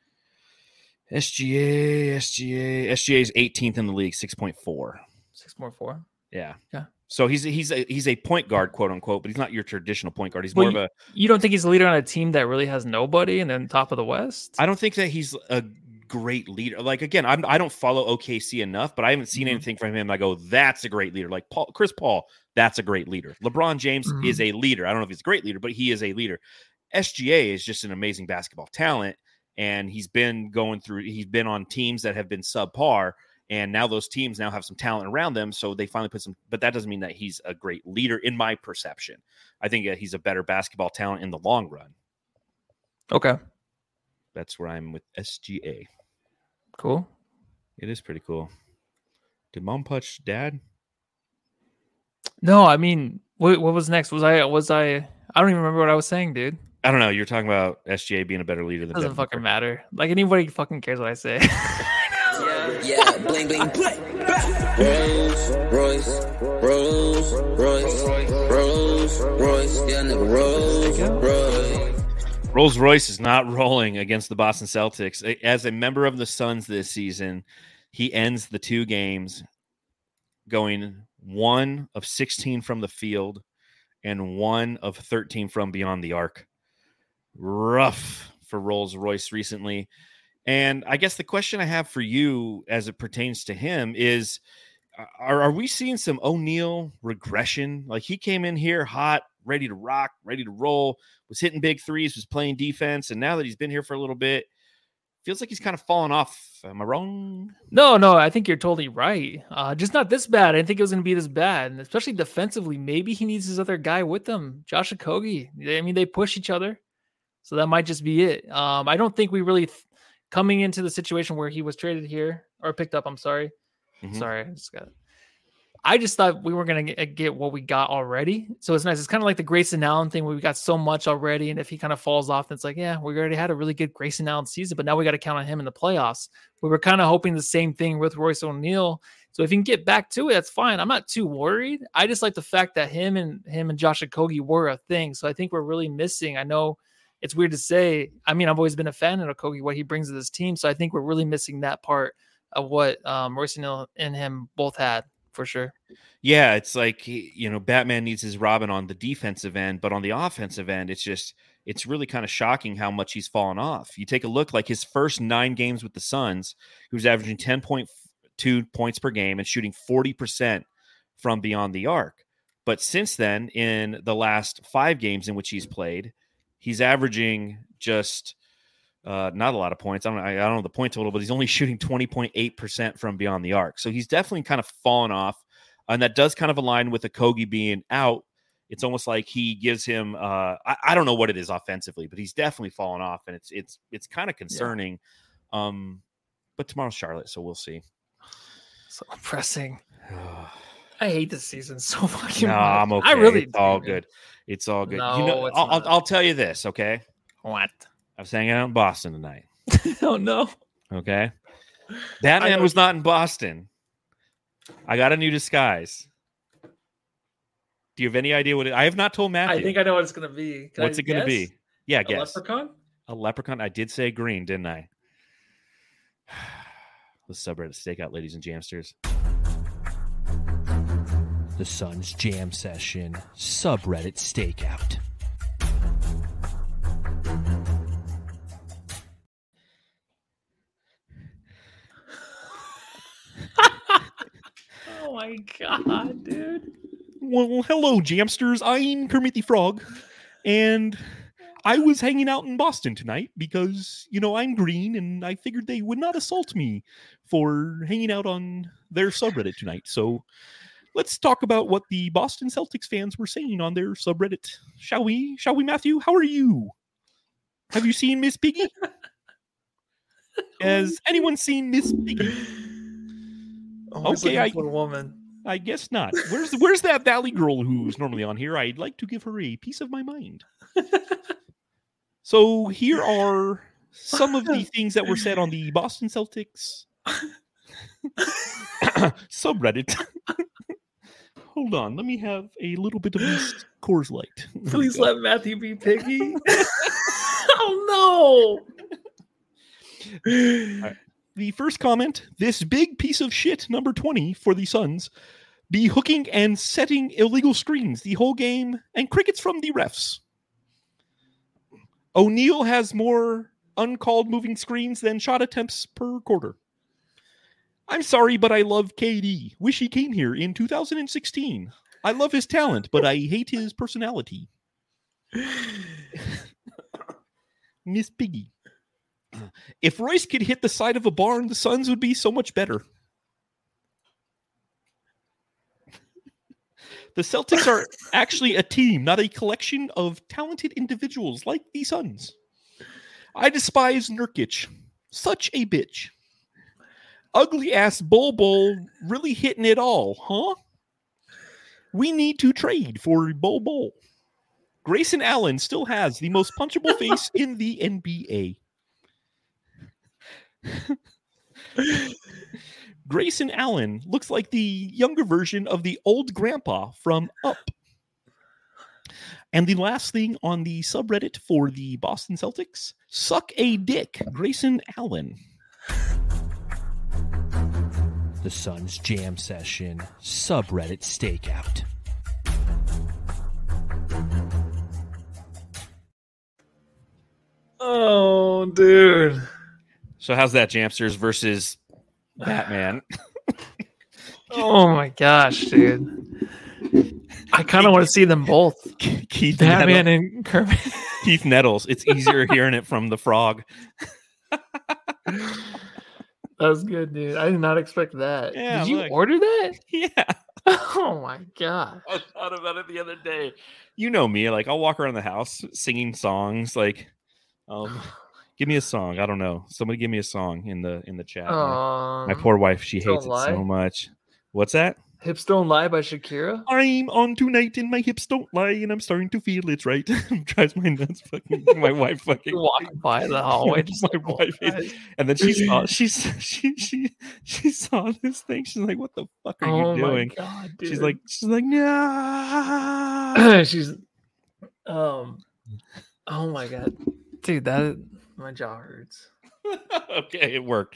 SGA is 18th in the league, 6.4. 6.4. Yeah. Yeah. So he's a point guard, quote unquote, but he's not your traditional point guard. He's more of a. You don't think he's a leader on a team that really has nobody and then top of the West? I don't think that he's a great leader. Like, again, I don't follow OKC enough, but I haven't seen anything from him. I go, that's a great leader. Like Chris Paul, that's a great leader. LeBron James is a leader. I don't know if he's a great leader, but he is a leader. SGA is just an amazing basketball talent. And he's been on teams that have been subpar, and now those teams now have some talent around them. So they finally put some, but that doesn't mean that he's a great leader in my perception. I think that he's a better basketball talent in the long run. Okay. That's where I'm with SGA. Cool. It is pretty cool. Did mom punch dad? No, I mean, what was next? Was I don't even remember what I was saying, dude. I don't know. You're talking about SGA being a better leader than doesn't fucking matter. Like, anybody fucking cares what I say. Yeah, bling bling. Rolls Royce, yeah, nigga, Rolls Royce is not rolling against the Boston Celtics. As a member of the Suns this season, he ends the 2 games going 1 of 16 from the field and 1 of 13 from beyond the arc. Rough for Rolls Royce recently. And I guess the question I have for you as it pertains to him is, are we seeing some O'Neal regression? Like, he came in here hot, ready to rock, ready to roll, was hitting big threes, was playing defense. And now that he's been here for a little bit, feels like he's kind of fallen off. Am I wrong? No, I think you're totally right. Just not this bad. I didn't think it was going to be this bad. And especially defensively, maybe he needs his other guy with him, Josh Okogie. I mean, they push each other. So that might just be it. I don't think we really coming into the situation where he was traded here or picked up. I'm sorry. Sorry. I just thought we were going to get what we got already. So it's nice. It's kind of like the Grayson Allen thing where we got so much already. And if he kind of falls off, then it's like, yeah, we already had a really good Grayson Allen season, but now we got to count on him in the playoffs. We were kind of hoping the same thing with Royce O'Neal. So if you can get back to it, that's fine. I'm not too worried. I just like the fact that him and Josh Okogie were a thing. So I think we're really missing. I know it's weird to say. I mean, I've always been a fan of Okogie, what he brings to this team. So I think we're really missing that part of what Royce O'Neal and him both had, for sure. Yeah, it's like, Batman needs his Robin on the defensive end, but on the offensive end, it's really kind of shocking how much he's fallen off. You take a look, like his first 9 games with the Suns, he was averaging 10.2 points per game and shooting 40% from beyond the arc. But since then, in the last 5 games in which he's played, he's averaging just not a lot of points. I don't know the point total, but he's only shooting 20.8% from beyond the arc. So he's definitely kind of fallen off. And that does kind of align with Okogie being out. It's almost like he gives him I don't know what it is offensively, but he's definitely fallen off, and it's kind of concerning. Yeah. But tomorrow's Charlotte, so we'll see. So pressing. I hate this season so fucking much. I'm okay. I really it's all good. It's all good. No, I'll tell you this, okay? What? I was hanging out in Boston tonight. Oh no. Okay. Batman was not in Boston. I got a new disguise. Do you have any idea what I have not told Matthew? I think I know what it's gonna be. What's it gonna be? Yeah, guess. Leprechaun? A leprechaun. I did say green, didn't I? The subreddit stakeout, ladies and jamsters. The Suns Jam Session subreddit stakeout. Oh my god, dude. Well, hello, Jamsters. I'm Kermit the Frog, and I was hanging out in Boston tonight because, I'm green, and I figured they would not assault me for hanging out on their subreddit tonight. So let's talk about what the Boston Celtics fans were saying on their subreddit. Shall we? Shall we, Matthew? How are you? Have you seen Miss Piggy? Has anyone seen Miss Piggy? Okay, for a woman. I guess not. Where's that Valley girl who's normally on here? I'd like to give her a piece of my mind. So here are some of the things that were said on the Boston Celtics subreddit. Hold on, let me have a little bit of this Coors Light. Please let Matthew be Piggy. Oh no! Right. The first comment, this big piece of shit, number 20 for the Suns, be hooking and setting illegal screens the whole game, and crickets from the refs. O'Neal has more uncalled moving screens than shot attempts per quarter. I'm sorry, but I love KD. Wish he came here in 2016. I love his talent, but I hate his personality. Miss Piggy. If Royce could hit the side of a barn, the Suns would be so much better. The Celtics are actually a team, not a collection of talented individuals like the Suns. I despise Nurkic. Such a bitch. Ugly ass Bol really hitting it all, huh? We need to trade for Bol. Grayson Allen still has the most punchable face in the NBA. Grayson Allen looks like the younger version of the old grandpa from Up. And the last thing on the subreddit for the Boston Celtics, suck a dick, Grayson Allen. The Suns Jam Session subreddit stakeout. Oh, dude. So how's that, Jamsters versus Batman? Oh my gosh, dude. I kind of want to see them both. Keith Batman and Kermit. Keith Nettles. It's easier hearing it from the frog. That was good, dude. I did not expect that. Yeah, did you order that? Yeah. Oh my god. I thought about it the other day. You know me, like I'll walk around the house singing songs like give me a song. I don't know. Somebody give me a song in the chat. My poor wife, she hates it so much. What's that? Hips Don't Lie by Shakira. I'm on tonight and my hips don't lie and I'm starting to feel it's right. Drives my nuts. Fucking my wife fucking walking by the hallway. Just my wife and then she saw this thing. She's like, "What the fuck are you doing?" God, dude. She's like, "No." She's oh my god, dude, that my jaw hurts. Okay, it worked.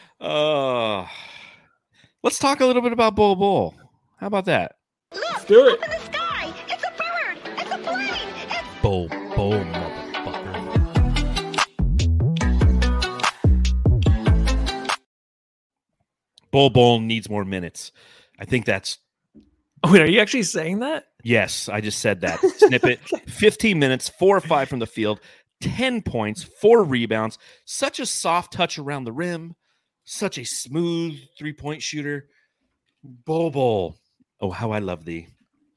Let's talk a little bit about Bol. How about that? Let's do it. Up in the sky! It's a bird! It's a plane! It's Bol, motherfucker. Bol needs more minutes. I think that's Wait, are you actually saying that? Yes, I just said that. Snippet. 15 minutes, 4 or 5 from the field, 10 points, 4 rebounds, such a soft touch around the rim, such a smooth 3-point shooter. Bol. Oh, how I love thee.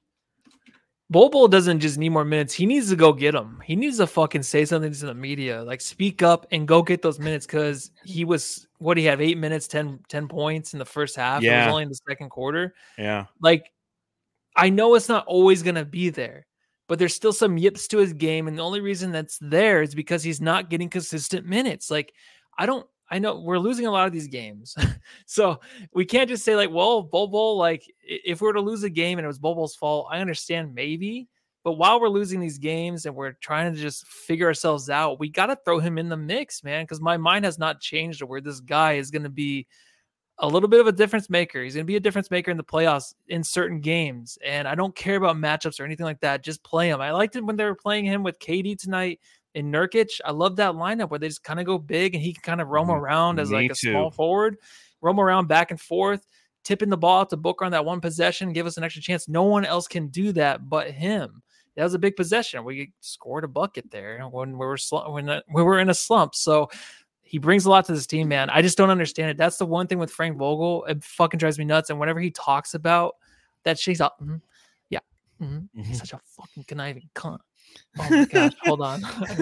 Bol doesn't just need more minutes. He needs to go get them. He needs to fucking say something to the media, like speak up and go get those minutes, because he had 8 minutes, 10 points in the first half. Yeah. It was only in the second quarter. Yeah. Like, I know it's not always going to be there, but there's still some yips to his game. And the only reason that's there is because he's not getting consistent minutes. Like, I know we're losing a lot of these games. So we can't just say like, well, Bol, like if we were to lose a game and it was Bol's fault, I understand maybe. But while we're losing these games and we're trying to just figure ourselves out, we got to throw him in the mix, man. Because my mind has not changed to where this guy is going to be a little bit of a difference maker. He's going to be a difference maker in the playoffs in certain games. And I don't care about matchups or anything like that. Just play him. I liked it when they were playing him with KD tonight in Nurkic. I love that lineup where they just kind of go big and he can kind of roam around as like a small forward, roam around back and forth, tipping the ball out to Booker on that one possession, give us an extra chance. No one else can do that but him. That was a big possession. We scored a bucket there when we were in a slump. So he brings a lot to this team, man. I just don't understand it. That's the one thing with Frank Vogel. It fucking drives me nuts. And whenever he talks about that shit, he's like, he's such a fucking conniving cunt. Oh my gosh, hold on.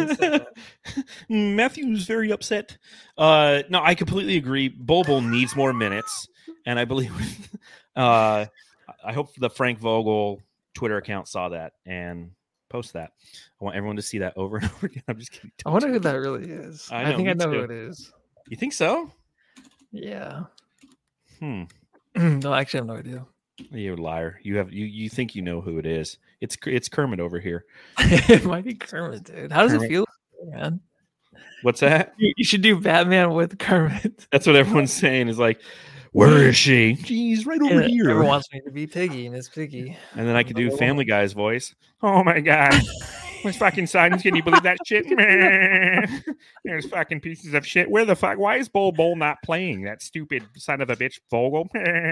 Matthew's very upset. No, I completely agree. Bol needs more minutes. And I believe I hope the Frank Vogel Twitter account saw that and post that. I want everyone to see that over and over again. I'm just kidding. I wonder who that really is. I think I know who it is. You think so? Yeah. No, actually, I have no idea. You're a liar. You think you know who it is. It's Kermit over here. It might be Kermit, dude. How does it feel, man? What's that? You should do Batman with Kermit. That's what everyone's saying is like, where is she? She's right over here. Everyone wants me to be Piggy, Miss Piggy. And then I could do Family Guy's voice. Oh my god. Where's fucking sons? Can you believe that shit? There's fucking pieces of shit. Where the fuck? Why is Bol not playing? That stupid son of a bitch Vogel.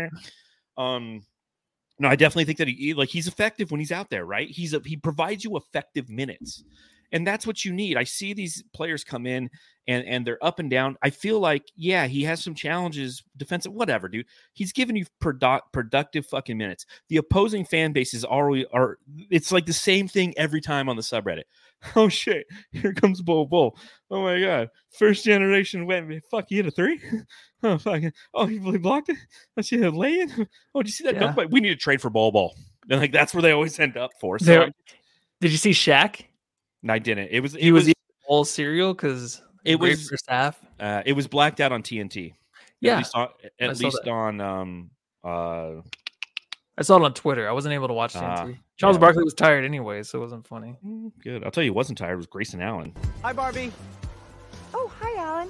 No, I definitely think that he's effective when he's out there, right? He provides you effective minutes. And that's what you need. I see these players come in and they're up and down. I feel like, yeah, he has some challenges, defensive, whatever, dude. He's giving you productive fucking minutes. The opposing fan bases are it's like the same thing every time on the subreddit. Oh shit, here comes Bol. Oh my god, first generation went. Fuck, he hit a 3. Oh fucking. Oh, he blocked it. Let's see him lay in. Oh, did you see that dunk? We need to trade for Bol. And like that's where they always end up for. So did you see Shaq? No, I didn't. It was eating all cereal because it was first half. It was blacked out on TNT. Yeah, at least on. I saw it on Twitter. I wasn't able to watch TNT. Charles Barkley was tired anyway, so it wasn't funny. Good. I'll tell you, who wasn't tired. It was Grayson Allen. Hi, Barbie. Oh, hi, Alan.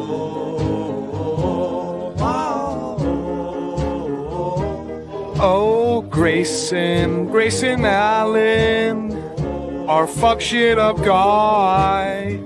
Oh, Grayson Allen, our fuck shit up guy.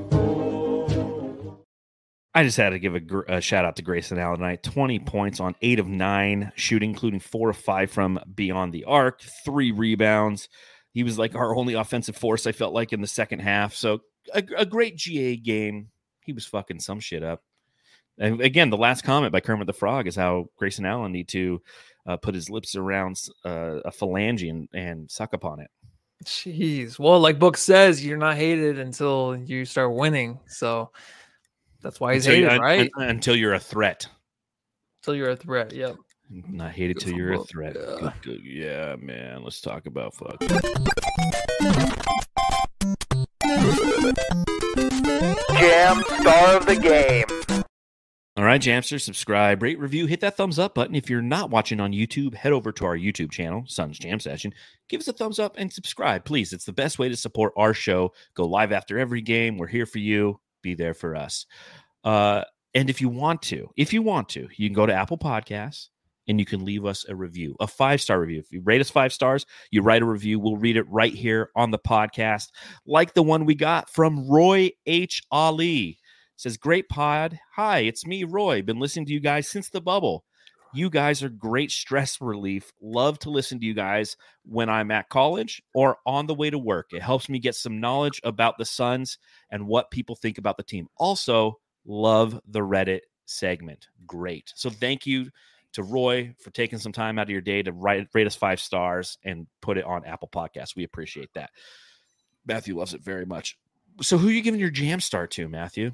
I just had to give a shout out to Grayson Allen tonight. 20 points on 8 of 9 shooting, including 4 of 5 from beyond the arc, 3 rebounds. He was like our only offensive force, I felt like, in the second half. So a great GA game. He was fucking some shit up. And again, the last comment by Kermit the Frog is how Grayson Allen need to put his lips around a phalange and suck upon it. Jeez. Well, like Book says, you're not hated until you start winning. So that's why he's hated, right? Until you're a threat. Until you're a threat, yep. Not hated till you're a threat. Yeah. Good. Yeah, man. Let's talk about fuck. Jam star of the game. All right, Jamster, subscribe, rate, review, hit that thumbs up button. If you're not watching on YouTube, head over to our YouTube channel, Suns Jam Session. Give us a thumbs up and subscribe, please. It's the best way to support our show. Go live after every game. We're here for you. Be there for us. And if you want to, you can go to Apple Podcasts and you can leave us a review, a 5-star review. If you rate us 5 stars, you write a review. We'll read it right here on the podcast, like the one we got from Roy H. Ali. Says, great pod. Hi, it's me, Roy. Been listening to you guys since the bubble. You guys are great stress relief. Love to listen to you guys when I'm at college or on the way to work. It helps me get some knowledge about the Suns and what people think about the team. Also, love the Reddit segment. Great. So thank you to Roy for taking some time out of your day to rate us 5 stars and put it on Apple Podcasts. We appreciate that. Matthew loves it very much. So who are you giving your jam star to, Matthew?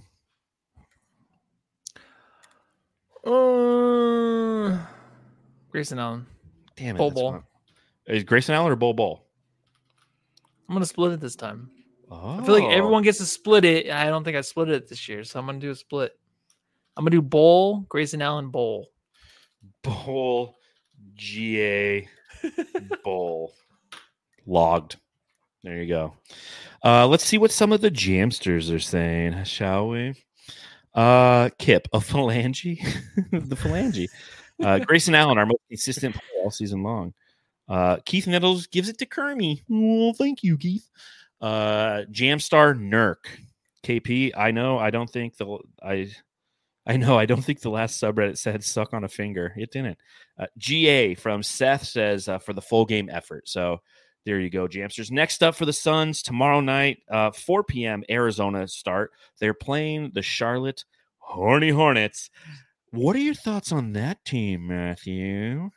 Grayson Allen. Damn it. Bol. Is Grayson Allen or Bol? I'm going to split it this time. Oh. I feel like everyone gets to split it. I don't think I split it this year, so I'm going to do a split. I'm going to do Bol, Grayson Allen, Bol. Bol, GA, Bol. Logged. There you go. Let's see what some of the Jamsters are saying, shall we? Kip, a phalange? The phalange. Grayson Allen, our most consistent player all season long. Keith Nettles gives it to Kermie. Well, thank you, Keith. Jamstar Nurk. KP, I don't think the last subreddit said suck on a finger. It didn't. GA from Seth says for the full game effort. So there you go, Jamsters. Next up for the Suns tomorrow night, 4 p.m. Arizona start. They're playing the Charlotte Hornets. What are your thoughts on that team, Matthew?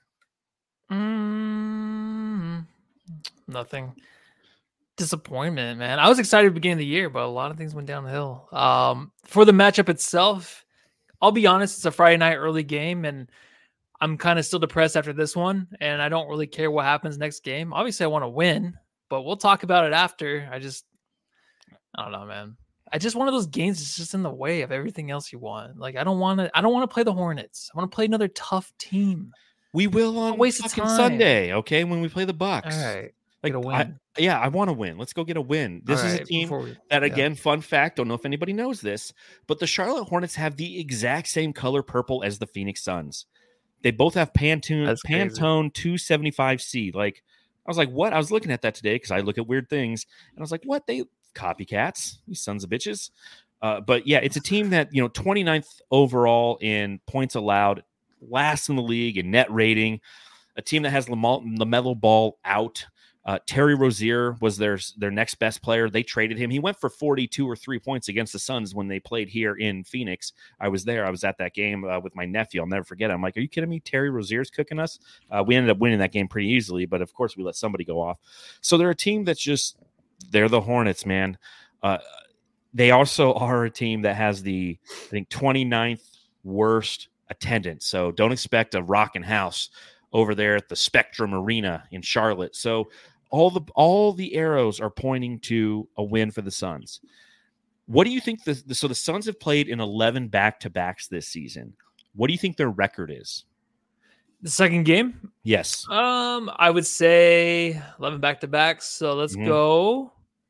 Nothing. Disappointment, man. I was excited at the beginning of the year, but a lot of things went downhill. For the matchup itself, I'll be honest, it's a Friday night early game, and I'm kind of still depressed after this one, and I don't really care what happens next game. Obviously, I want to win, but we'll talk about it after. I don't know, man. I just one of those games that's just in the way of everything else you want. Like, I don't want to play the Hornets. I want to play another tough team. We will on fucking Sunday, okay? When we play the Bucks. All right. Like, get a win. I want to win. Let's go get a win. This is a team that, again, fun fact, don't know if anybody knows this, but the Charlotte Hornets have the exact same color purple as the Phoenix Suns. They both have Pantone 275C. Like, I was like, what? I was looking at that today because I look at weird things, and I was like, what? They copycats, you sons of bitches. But yeah, it's a team that, 29th overall in points allowed, last in the league in net rating, a team that has LaMelo Ball out. Terry Rozier was their next best player. They traded him. He went for 42 or 3 points against the Suns when they played here in Phoenix. I was there. I was at that game with my nephew. I'll never forget it. I'm like, are you kidding me? Terry Rozier's cooking us? We ended up winning that game pretty easily, but of course we let somebody go off. So they're a team that's they're the Hornets, man. They also are a team that has the, I think, 29th worst attendance. So don't expect a rocking house over there at the Spectrum Arena in Charlotte. So all the arrows are pointing to a win for the Suns. What do you think? So the Suns have played in 11 back-to-backs this season. What do you think their record is? The second game? Yes. I would say 11 back-to-backs. So let's go.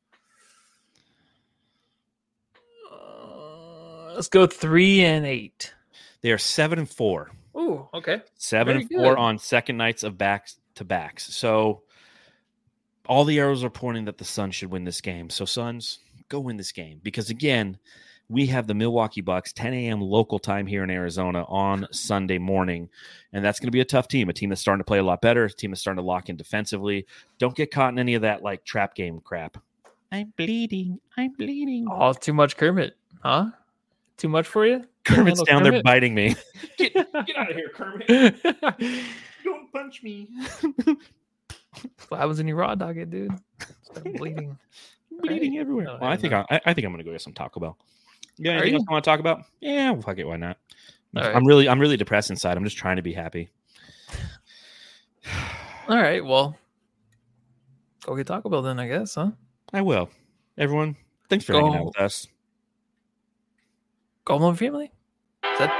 Let's go 3-8. They are 7-4. Ooh, okay. 7-4 on second nights of back-to-backs. So all the arrows are pointing that the Suns should win this game. So Suns, go win this game. Because again, we have the Milwaukee Bucks, 10 a.m. local time here in Arizona on Sunday morning. And that's going to be a tough team, a team that's starting to play a lot better, a team that's starting to lock in defensively. Don't get caught in any of that like trap game crap. I'm bleeding. Oh, too much Kermit, huh? Too much for you? Kermit's down there biting me. Get out of here, Kermit. Don't punch me. What happens when you raw dog it, dude? Start bleeding. Bleeding everywhere. Well, I think I'm going to go get some Taco Bell. Yeah, anything else I want to talk about? Yeah, well, fuck it, why not? Right. I'm really depressed inside. I'm just trying to be happy. All right, well, go get Taco Bell then, I guess, huh? I will. Everyone, thanks for hanging out with us. Go home family? Is that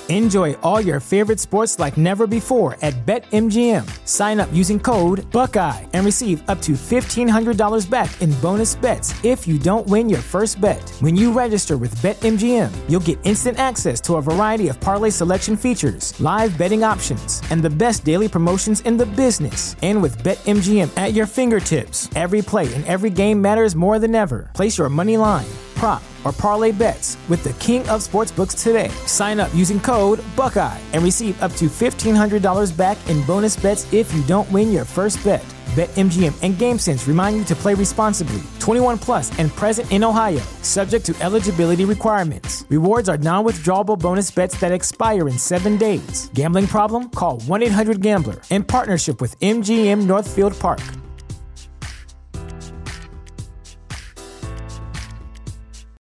Enjoy all your favorite sports like never before at BetMGM. Sign up using code Buckeye and receive up to $1,500 back in bonus bets if you don't win your first bet. When you register with BetMGM, you'll get instant access to a variety of parlay selection features, live betting options, and the best daily promotions in the business. And with BetMGM at your fingertips, every play and every game matters more than ever. Place your money line, prop, or parlay bets with the king of sportsbooks today. Sign up using code Buckeye and receive up to $1,500 back in bonus bets if you don't win your first bet. BetMGM and GameSense remind you to play responsibly. 21 plus and present in Ohio, subject to eligibility requirements. Rewards are non-withdrawable bonus bets that expire in 7 days. Gambling problem? Call 1-800-GAMBLER in partnership with MGM Northfield Park.